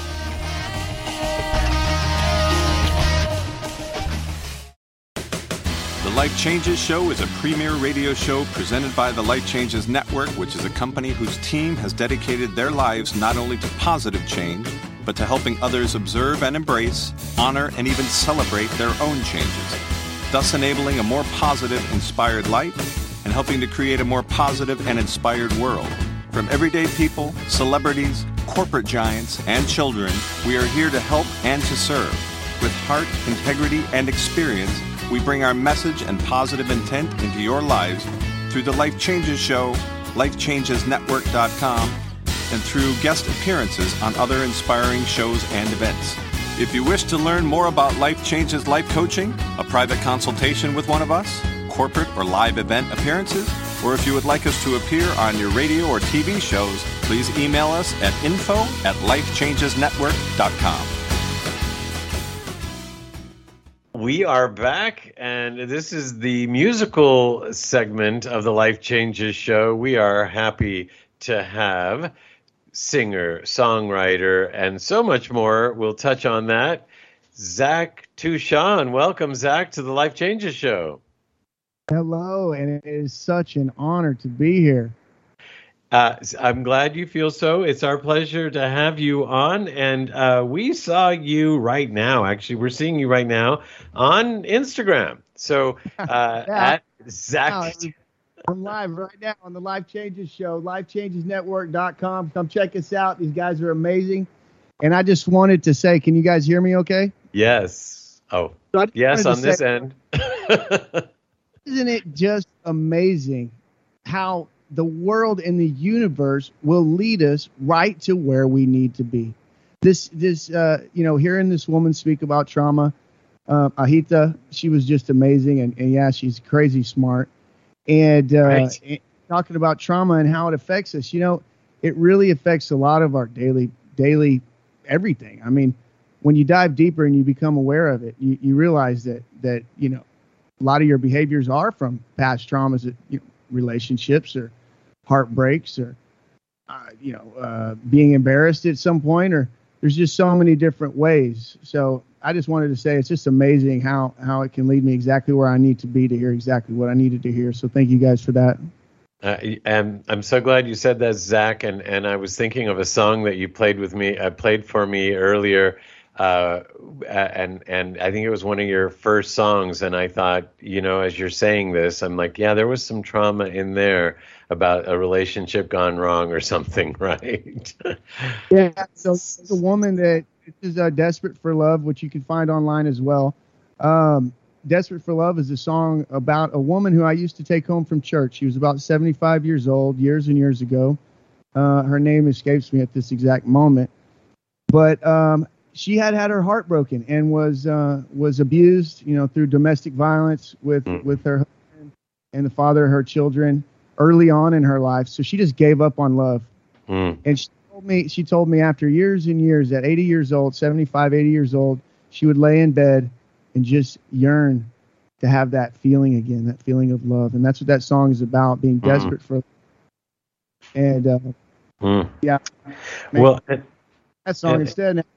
The Life Changes Show is a premier radio show presented by the Life Changes Network, which is a company whose team has dedicated their lives not only to positive change, but to helping others observe and embrace, honor, and even celebrate their own changes, thus enabling a more positive, inspired life and helping to create a more positive and inspired world. From everyday people, celebrities, corporate giants, and children, we are here to help and to serve. With heart, integrity, and experience, we bring our message and positive intent into your lives through the Life Changes Show, LifeChangesNetwork.com, and through guest appearances on other inspiring shows and events. If you wish to learn more about Life Changes Life Coaching, a private consultation with one of us, corporate or live event appearances, or if you would like us to appear on your radio or TV shows, please email us at info@LifeChangesNetwork.com. We are back, and this is the musical segment of the Life Changes Show. We are happy to have singer, songwriter, and so much more. We'll touch on that. Zach Touchon. Welcome, Zach, to the Life Changes Show. Hello, and it is such an honor to be here. I'm glad you feel so. It's our pleasure to have you on. And we saw you right now. Actually, we're seeing you right now on Instagram. So at Zach. I'm live right now on the Life Changes Show, LifeChangesNetwork.com. Come check us out. These guys are amazing. And I just wanted to say, can you guys hear me okay? Yes. Oh, so yes, on this end. Isn't it just amazing how the world and the universe will lead us right to where we need to be? Hearing this woman speak about trauma, Ahita, she was just amazing. And yeah, she's crazy smart. And, right. And talking about trauma and how it affects us, it really affects a lot of our daily everything. I mean, when you dive deeper and you become aware of it, you realize that a lot of your behaviors are from past traumas, relationships or heartbreaks or, being embarrassed at some point, or there's just so many different ways. So I just wanted to say it's just amazing how it can lead me exactly where I need to be to hear exactly what I needed to hear. So thank you guys for that. And I'm so glad you said that, Zach. And I was thinking of a song that you played for me earlier. And I think it was one of your first songs. And I thought, as you're saying this, I'm like, yeah, there was some trauma in there about a relationship gone wrong or something, right? Yeah. So the woman that is Desperate for Love, which you can find online as well. Desperate for Love is a song about a woman who I used to take home from church. She was about 75 years old, years and years ago. Her name escapes me at this exact moment. But she had her heart broken and was abused, through domestic violence with her husband and the father of her children early on in her life. So she just gave up on love. And she told me after years and years, at 80 years old, 75, 80 years old, she would lay in bed and just yearn to have that feeling again, that feeling of love. And that's what that song is about, being desperate for. And yeah. Well, that song instead.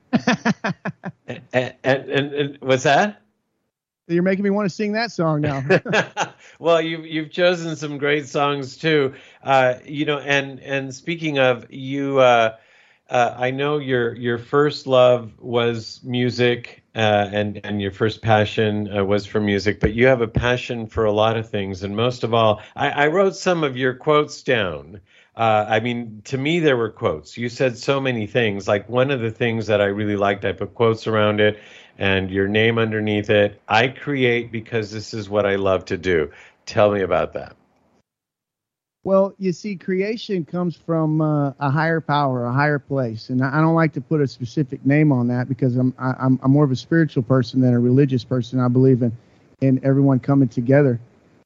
and what's that? You're making me want to sing that song now. Well, you've chosen some great songs too. And speaking of you, I know your first love was music, and your first passion was for music, but you have a passion for a lot of things, and most of all, I wrote some of your quotes down. To me, there were quotes. You said so many things. Like one of the things that I really liked, I put quotes around it and your name underneath it. I create because this is what I love to do. Tell me about that. Well, you see, creation comes from a higher power, a higher place. And I don't like to put a specific name on that because I'm more of a spiritual person than a religious person. I believe in everyone coming together.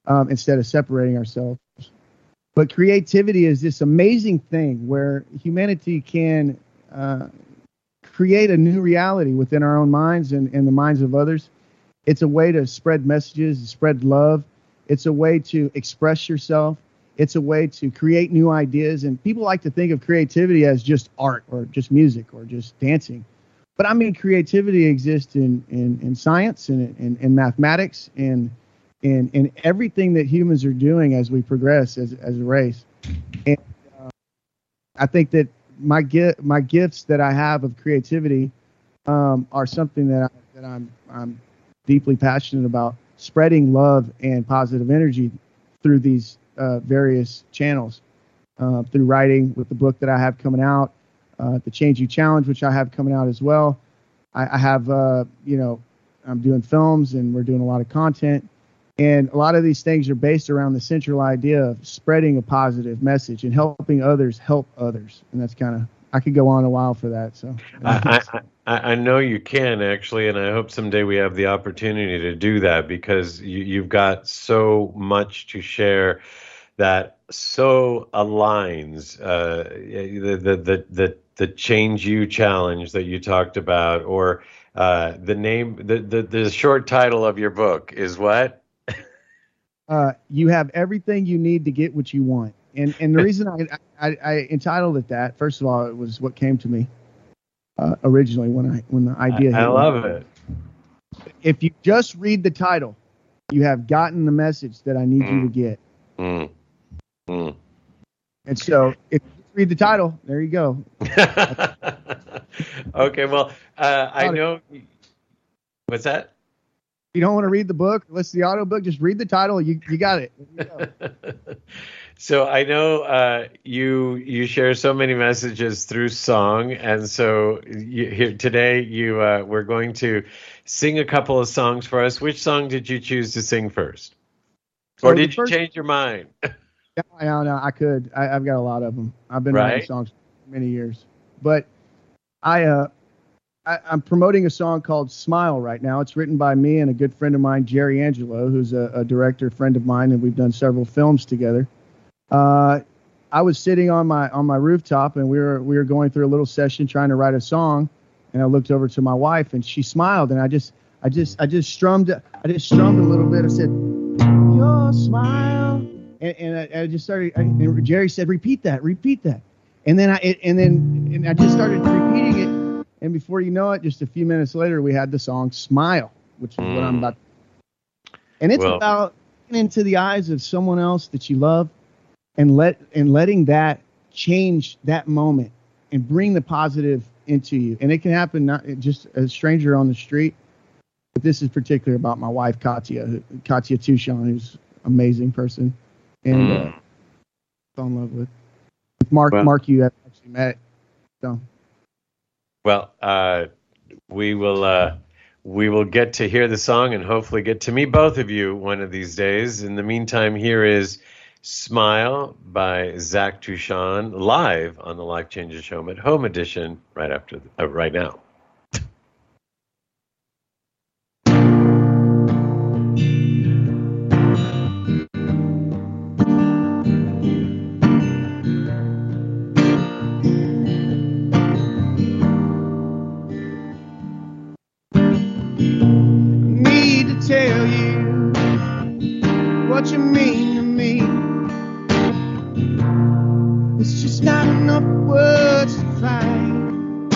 instead of separating ourselves. But creativity is this amazing thing where humanity can create a new reality within our own minds and the minds of others. It's a way to spread messages, spread love. It's a way to express yourself. It's a way to create new ideas. And people like to think of creativity as just art or just music or just dancing. But I mean, creativity exists in science and in mathematics and in everything that humans are doing as we progress as a race. And I think that my gifts that I have of creativity are something that I'm deeply passionate about, spreading love and positive energy through these various channels, through writing with the book that I have coming out, the Change You Challenge, which I have coming out as well. I have, I'm doing films and we're doing a lot of content. And a lot of these things are based around the central idea of spreading a positive message and helping others help others. And that's kind of, I could go on a while for that. So I know you can, actually, and I hope someday we have the opportunity to do that, because you've got so much to share that so aligns the Change You Challenge that you talked about, or the name, the short title of your book is what? You have everything you need to get what you want. And the reason I entitled it that, first of all, it was what came to me originally when the idea hit me. I love it. If you just read the title, you have gotten the message that I need you to get. And so if you read the title, there you go. Okay, well, I know. What's that? If you don't want to read the book, listen to the audio book, just read the title. You got it. So I know you share so many messages through song, and so here today we're going to sing a couple of songs for us. Which song did you choose to sing first, or did you change your mind? No, I could. I've got a lot of them. I've been writing songs for many years, but I'm promoting a song called Smile right now. It's written by me and a good friend of mine, Jerry Angelo, who's a director friend of mine, and we've done several films together. I was sitting on my rooftop, and we were going through a little session trying to write a song, and I looked over to my wife, and she smiled, and I just strummed a little bit. I said, "Your smile," and I just started. And Jerry said, "Repeat that," and then I just started repeating it. And before you know it, just a few minutes later, we had the song Smile, which is what I'm about. And it's about looking into the eyes of someone else that you love and letting that change that moment and bring the positive into you. And it can happen not just a stranger on the street, but this is particularly about my wife, Katya Tucson, who's an amazing person. And fell in love with Mark, you have actually met. So. Well, we will get to hear the song and hopefully get to meet both of you one of these days. In the meantime, here is Smile by Zach Tucson live on the Life Changes Show at Home Edition right now. Tell you what you mean to me. It's just not enough words to find.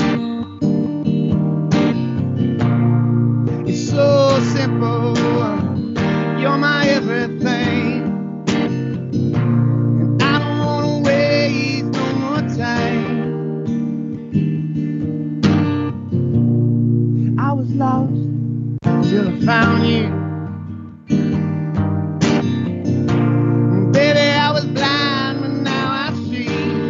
It's so simple. You're my everything, and I don't want to waste no more time. I was lost till I found you. Baby, I was blind, but now I see.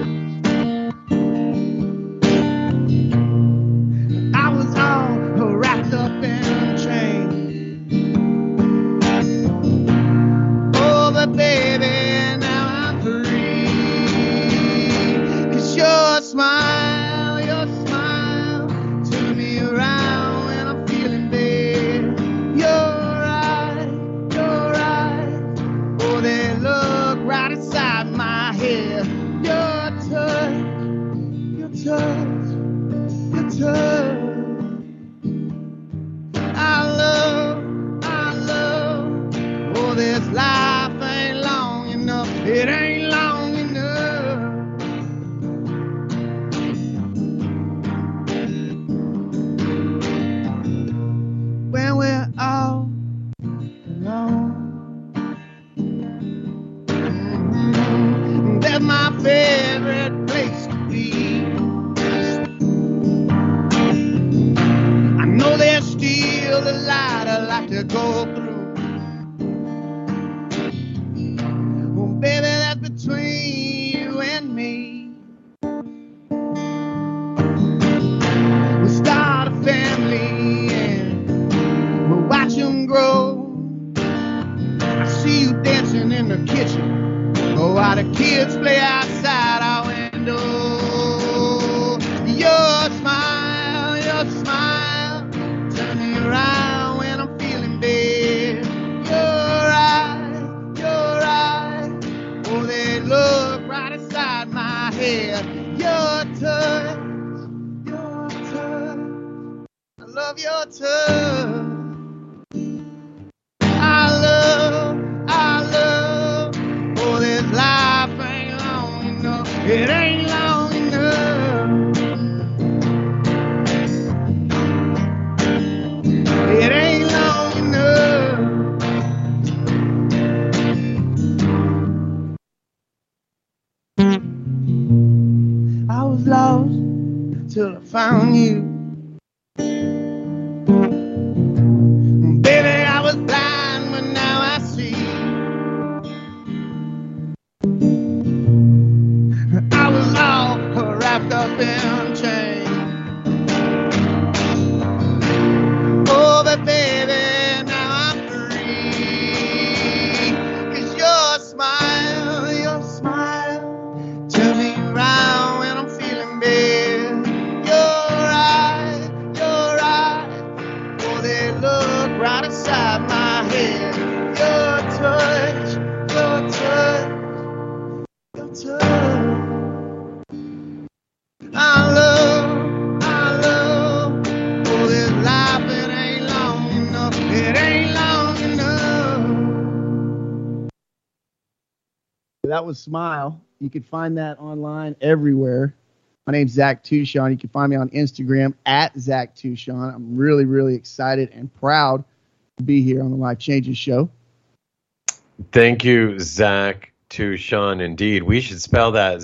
I was all wrapped up in a chain. they look right inside my head. Your touch, your touch, your touch. I love, oh, this life ain't long enough. It ain't long enough. When we're all alone, that's my favorite place to be. I know there's still a light I like to go through. Well, baby, that's between you and me. We'll start a family and we'll watch them grow. I see you dancing in the kitchen. Oh, how the kids play outside our window. Your smile, turn me around when I'm feeling bad. Your eyes, oh, they look right inside my head. Your touch, I love your touch. I love, oh, this life ain't long enough. It ain't long enough. It ain't long enough. I was lost till I found you. Baby, I was blind, but now I see. I was all wrapped up in chains. Oh, but baby, now I'm free. 'Cause your smile, turn me around when I'm feeling bad. Your eyes, oh, they look right inside my head. Your touch, your touch. I love, oh, this life, it ain't long enough. It ain't long enough. That was Smile. You can find that online everywhere. My name's Zach Tucson. You can find me on Instagram at Zach Tucson. I'm really, really excited and proud to be here on the Life Changes Show. Thank you, Zach Tucson. Indeed, we should spell that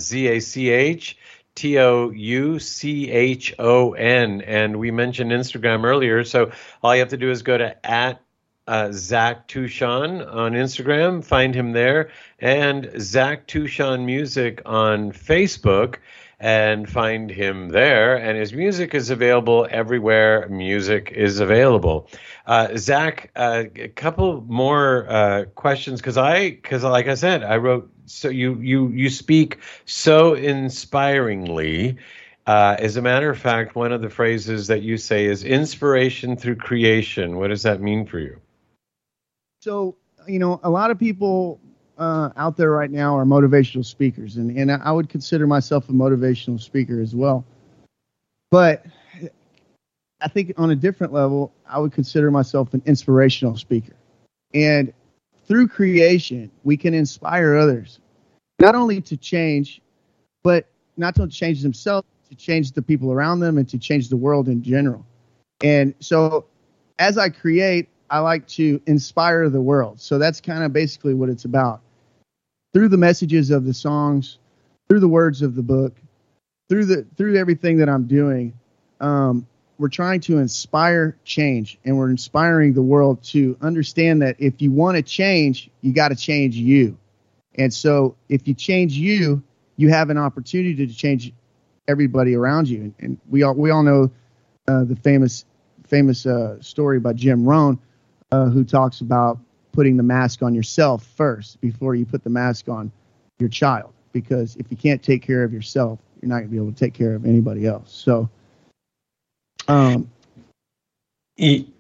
ZachTouchon. And we mentioned Instagram earlier, so all you have to do is go to at Zach Tucson on Instagram, find him there, and Zach Tucson Music on Facebook, and find him there. And his music is available everywhere music is available. Zach, a couple more questions, because like I said, I wrote. So you speak so inspiringly. As a matter of fact, one of the phrases that you say is inspiration through creation. What does that mean for you? So, a lot of people out there right now are motivational speakers, and I would consider myself a motivational speaker as well. But I think on a different level, I would consider myself an inspirational speaker. And through creation, we can inspire others, not only to change, but not to change themselves, to change the people around them and to change the world in general. And so as I create, I like to inspire the world. So that's kind of basically what it's about. Through the messages of the songs, through the words of the book, through everything that I'm doing, we're trying to inspire change, and we're inspiring the world to understand that if you want to change, you got to change you. And so if you change you, you have an opportunity to change everybody around you. And we all know the famous story by Jim Rohn, who talks about putting the mask on yourself first before you put the mask on your child. Because if you can't take care of yourself, you're not going to be able to take care of anybody else. So,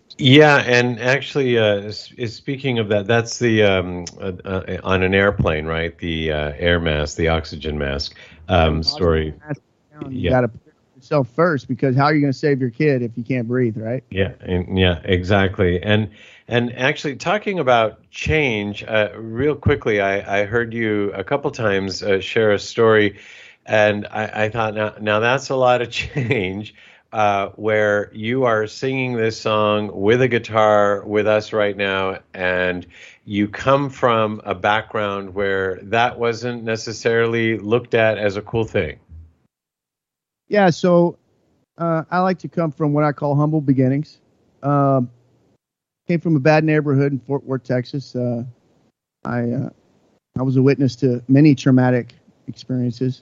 Yeah, and actually, speaking of that, that's the on an airplane, right? The air mask, the oxygen mask story. You got to put yourself first, because how are you going to save your kid if you can't breathe, right? Yeah, yeah, exactly. And actually, talking about change, real quickly, I heard you a couple times share a story, and I thought, now that's a lot of change. Where you are singing this song with a guitar with us right now, and you come from a background where that wasn't necessarily looked at as a cool thing. Yeah, so I like to come from what I call humble beginnings. Came from a bad neighborhood in Fort Worth, Texas. I was a witness to many traumatic experiences,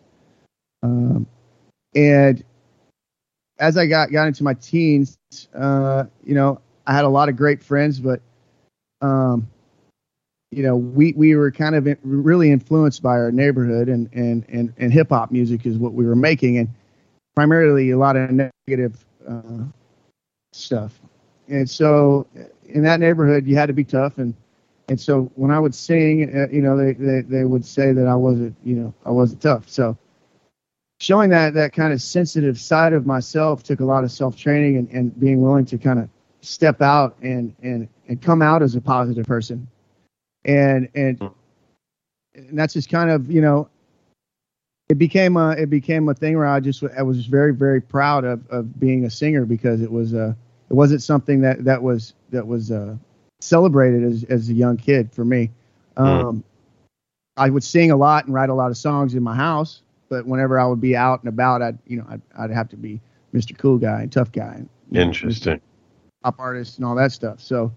and as I got into my teens, I had a lot of great friends, but, we were kind of really influenced by our neighborhood, and hip hop music is what we were making, and primarily a lot of negative stuff. And so in that neighborhood, you had to be tough. And so when I would sing, they would say that I wasn't tough. So showing that kind of sensitive side of myself took a lot of self-training and being willing to kind of step out and come out as a positive person. And that's just kind of, it became a thing where I was very, very proud of being a singer, because it wasn't something that was celebrated as a young kid for me. I would sing a lot and write a lot of songs in my house, but whenever I would be out and about, I'd have to be Mr. Cool Guy and Tough Guy. And, Interesting. Pop artist and all that stuff. So,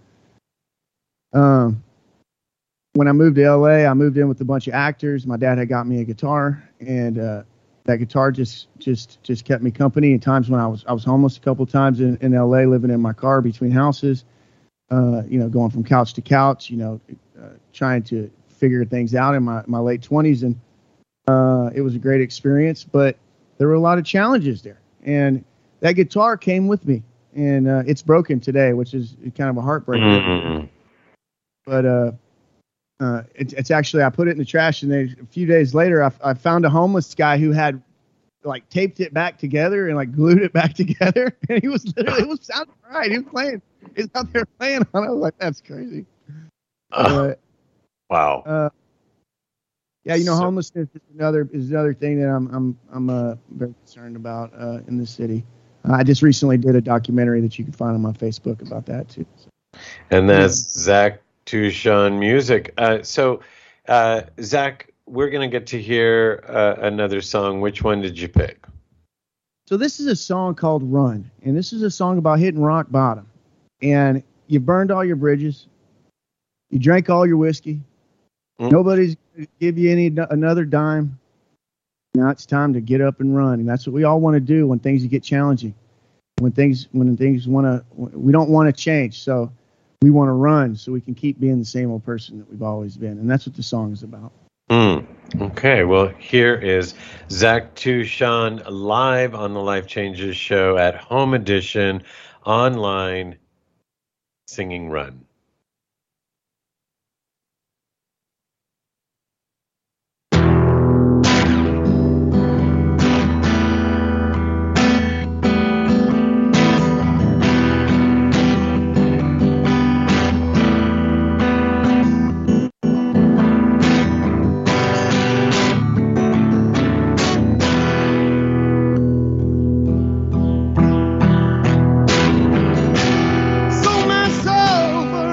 when I moved to LA, I moved in with a bunch of actors. My dad had got me a guitar, and that guitar just kept me company. At times when I was homeless a couple of times in LA, living in my car between houses, going from couch to couch, trying to figure things out in my late 20s. And it was a great experience, but there were a lot of challenges there. And that guitar came with me, and it's broken today, which is kind of a heartbreaker. Mm-hmm. But it's actually, I put it in the trash, and a few days later, I found a homeless guy who had like taped it back together and like glued it back together. And it was sounding right. He was out there playing on it. I was like, that's crazy. Wow. Yeah, homelessness is another thing that I'm very concerned about in the city. I just recently did a documentary that you can find on my Facebook about that too. So. And that's Zach Tucson Music. So, Zach, we're going to get to hear another song. Which one did you pick? So this is a song called Run, and this is a song about hitting rock bottom. And you burned all your bridges. You drank all your whiskey. Nobody's going to give you another dime. Now it's time to get up and run. And that's what we all want to do when things get challenging. When things we don't want to change. So we want to run so we can keep being the same old person that we've always been. And that's what the song is about. Okay, well, here is Zach Tucson live on the Life Changes show at Home Edition online, singing Run. Sold my soul for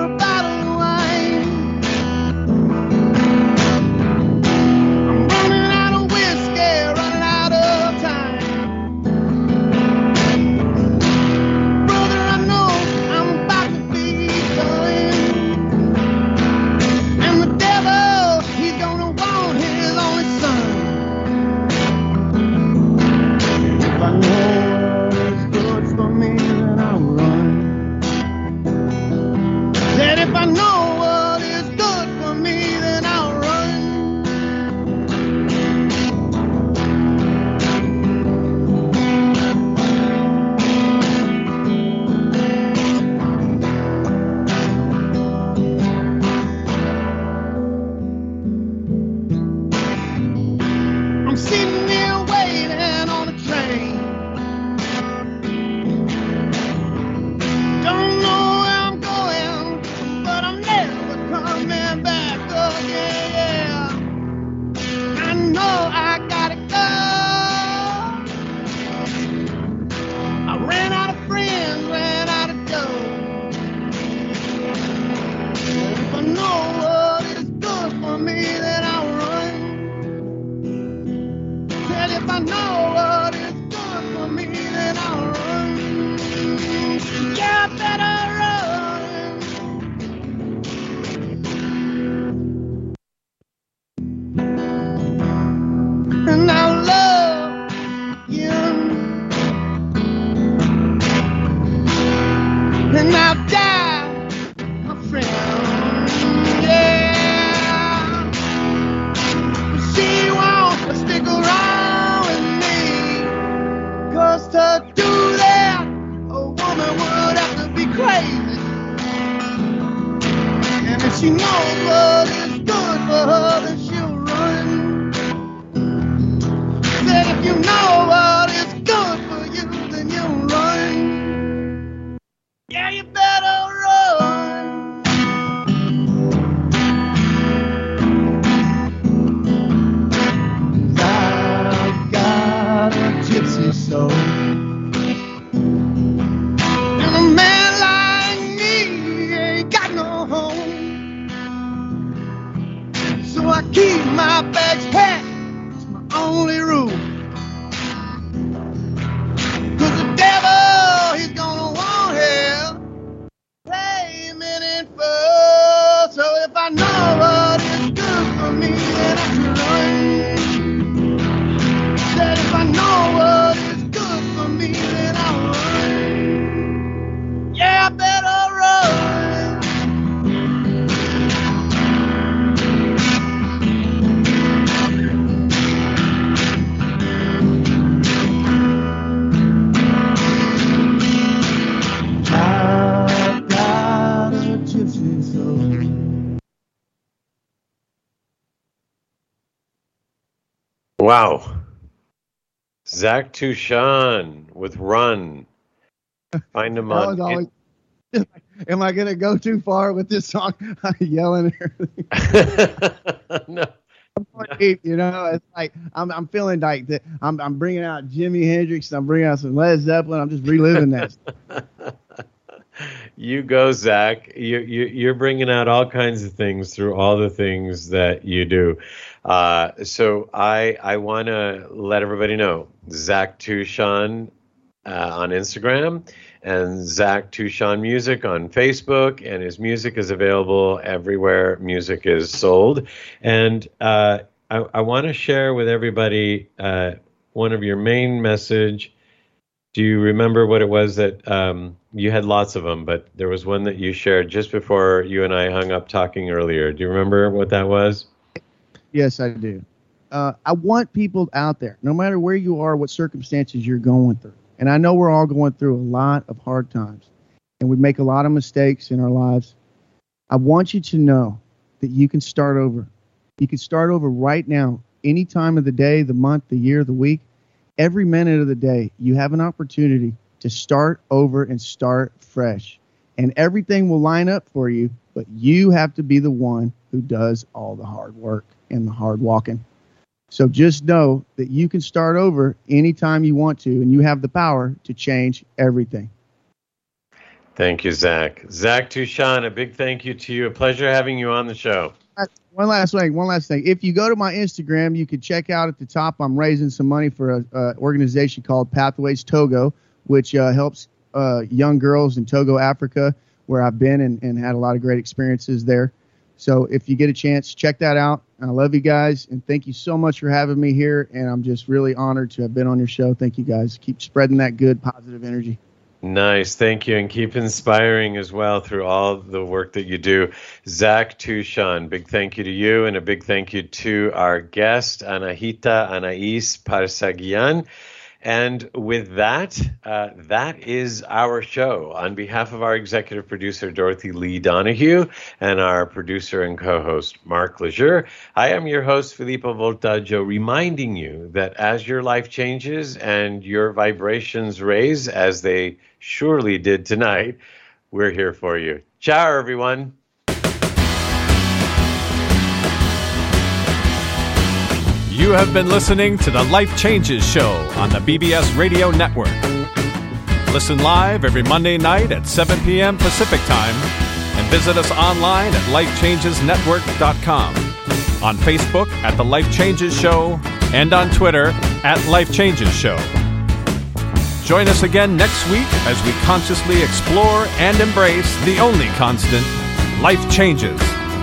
I keep my bags packed. It's my only rule. 'Cause the devil, he's gonna want hell. Play meaningful. So if I know what is good for me, then I should run. Said if I know what is good for me, then I'll run. Yeah, I better run. Wow. Zach Touchon with Run. Find him on. Always, am I going to go too far with this song? I'm yelling and everything. No. You know, it's like I'm feeling like that. I'm bringing out Jimi Hendrix. I'm bringing out some Led Zeppelin. I'm just reliving that. You go, Zach. You're bringing out all kinds of things through all the things that you do. So I want to let everybody know Zach Touchon on Instagram and Zach Touchon Music on Facebook, and his music is available everywhere music is sold. And I want to share with everybody one of your main message. Do you remember what it was that you had lots of them, but there was one that you shared just before you and I hung up talking earlier. Do you remember what that was? Yes, I do. I want people out there, no matter where you are, what circumstances you're going through. And I know we're all going through a lot of hard times, and we make a lot of mistakes in our lives. I want you to know that you can start over. You can start over right now, any time of the day, the month, the year, the week. Every minute of the day, you have an opportunity to start over and start fresh. And everything will line up for you, but you have to be the one who does all the hard work and the hard walking. So just know that you can start over anytime you want to, and you have the power to change everything. Thank you, Zach. Zach Touchon, a big thank you to you. A pleasure having you on the show. One last thing. If you go to my Instagram, you can check out at the top, I'm raising some money for an organization called Pathways Togo, which helps young girls in Togo, Africa, where I've been and had a lot of great experiences there. So if you get a chance, check that out. I love you guys, and thank you so much for having me here, and I'm just really honored to have been on your show. Thank you, guys. Keep spreading that good, positive energy. Nice. Thank you. And keep inspiring as well through all the work that you do. Zach Touchon, big thank you to you, and a big thank you to our guest, Anahita Anais Parsagian. And with that, that is our show. On behalf of our executive producer, Dorothy Lee Donahue, and our producer and co-host, Mark Lejeune, I am your host, Filippo Voltaggio, reminding you that as your life changes and your vibrations raise, as they surely did tonight, we're here for you. Ciao, everyone. You have been listening to the Life Changes Show on the BBS Radio Network. Listen live every Monday night at 7 p.m. Pacific Time and visit us online at lifechangesnetwork.com, on Facebook at The Life Changes Show, and on Twitter at Life Changes Show. Join us again next week as we consciously explore and embrace the only constant, life changes.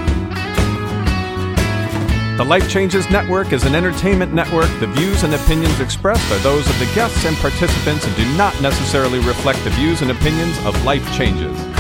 The Life Changes Network is an entertainment network. The views and opinions expressed are those of the guests and participants and do not necessarily reflect the views and opinions of Life Changes.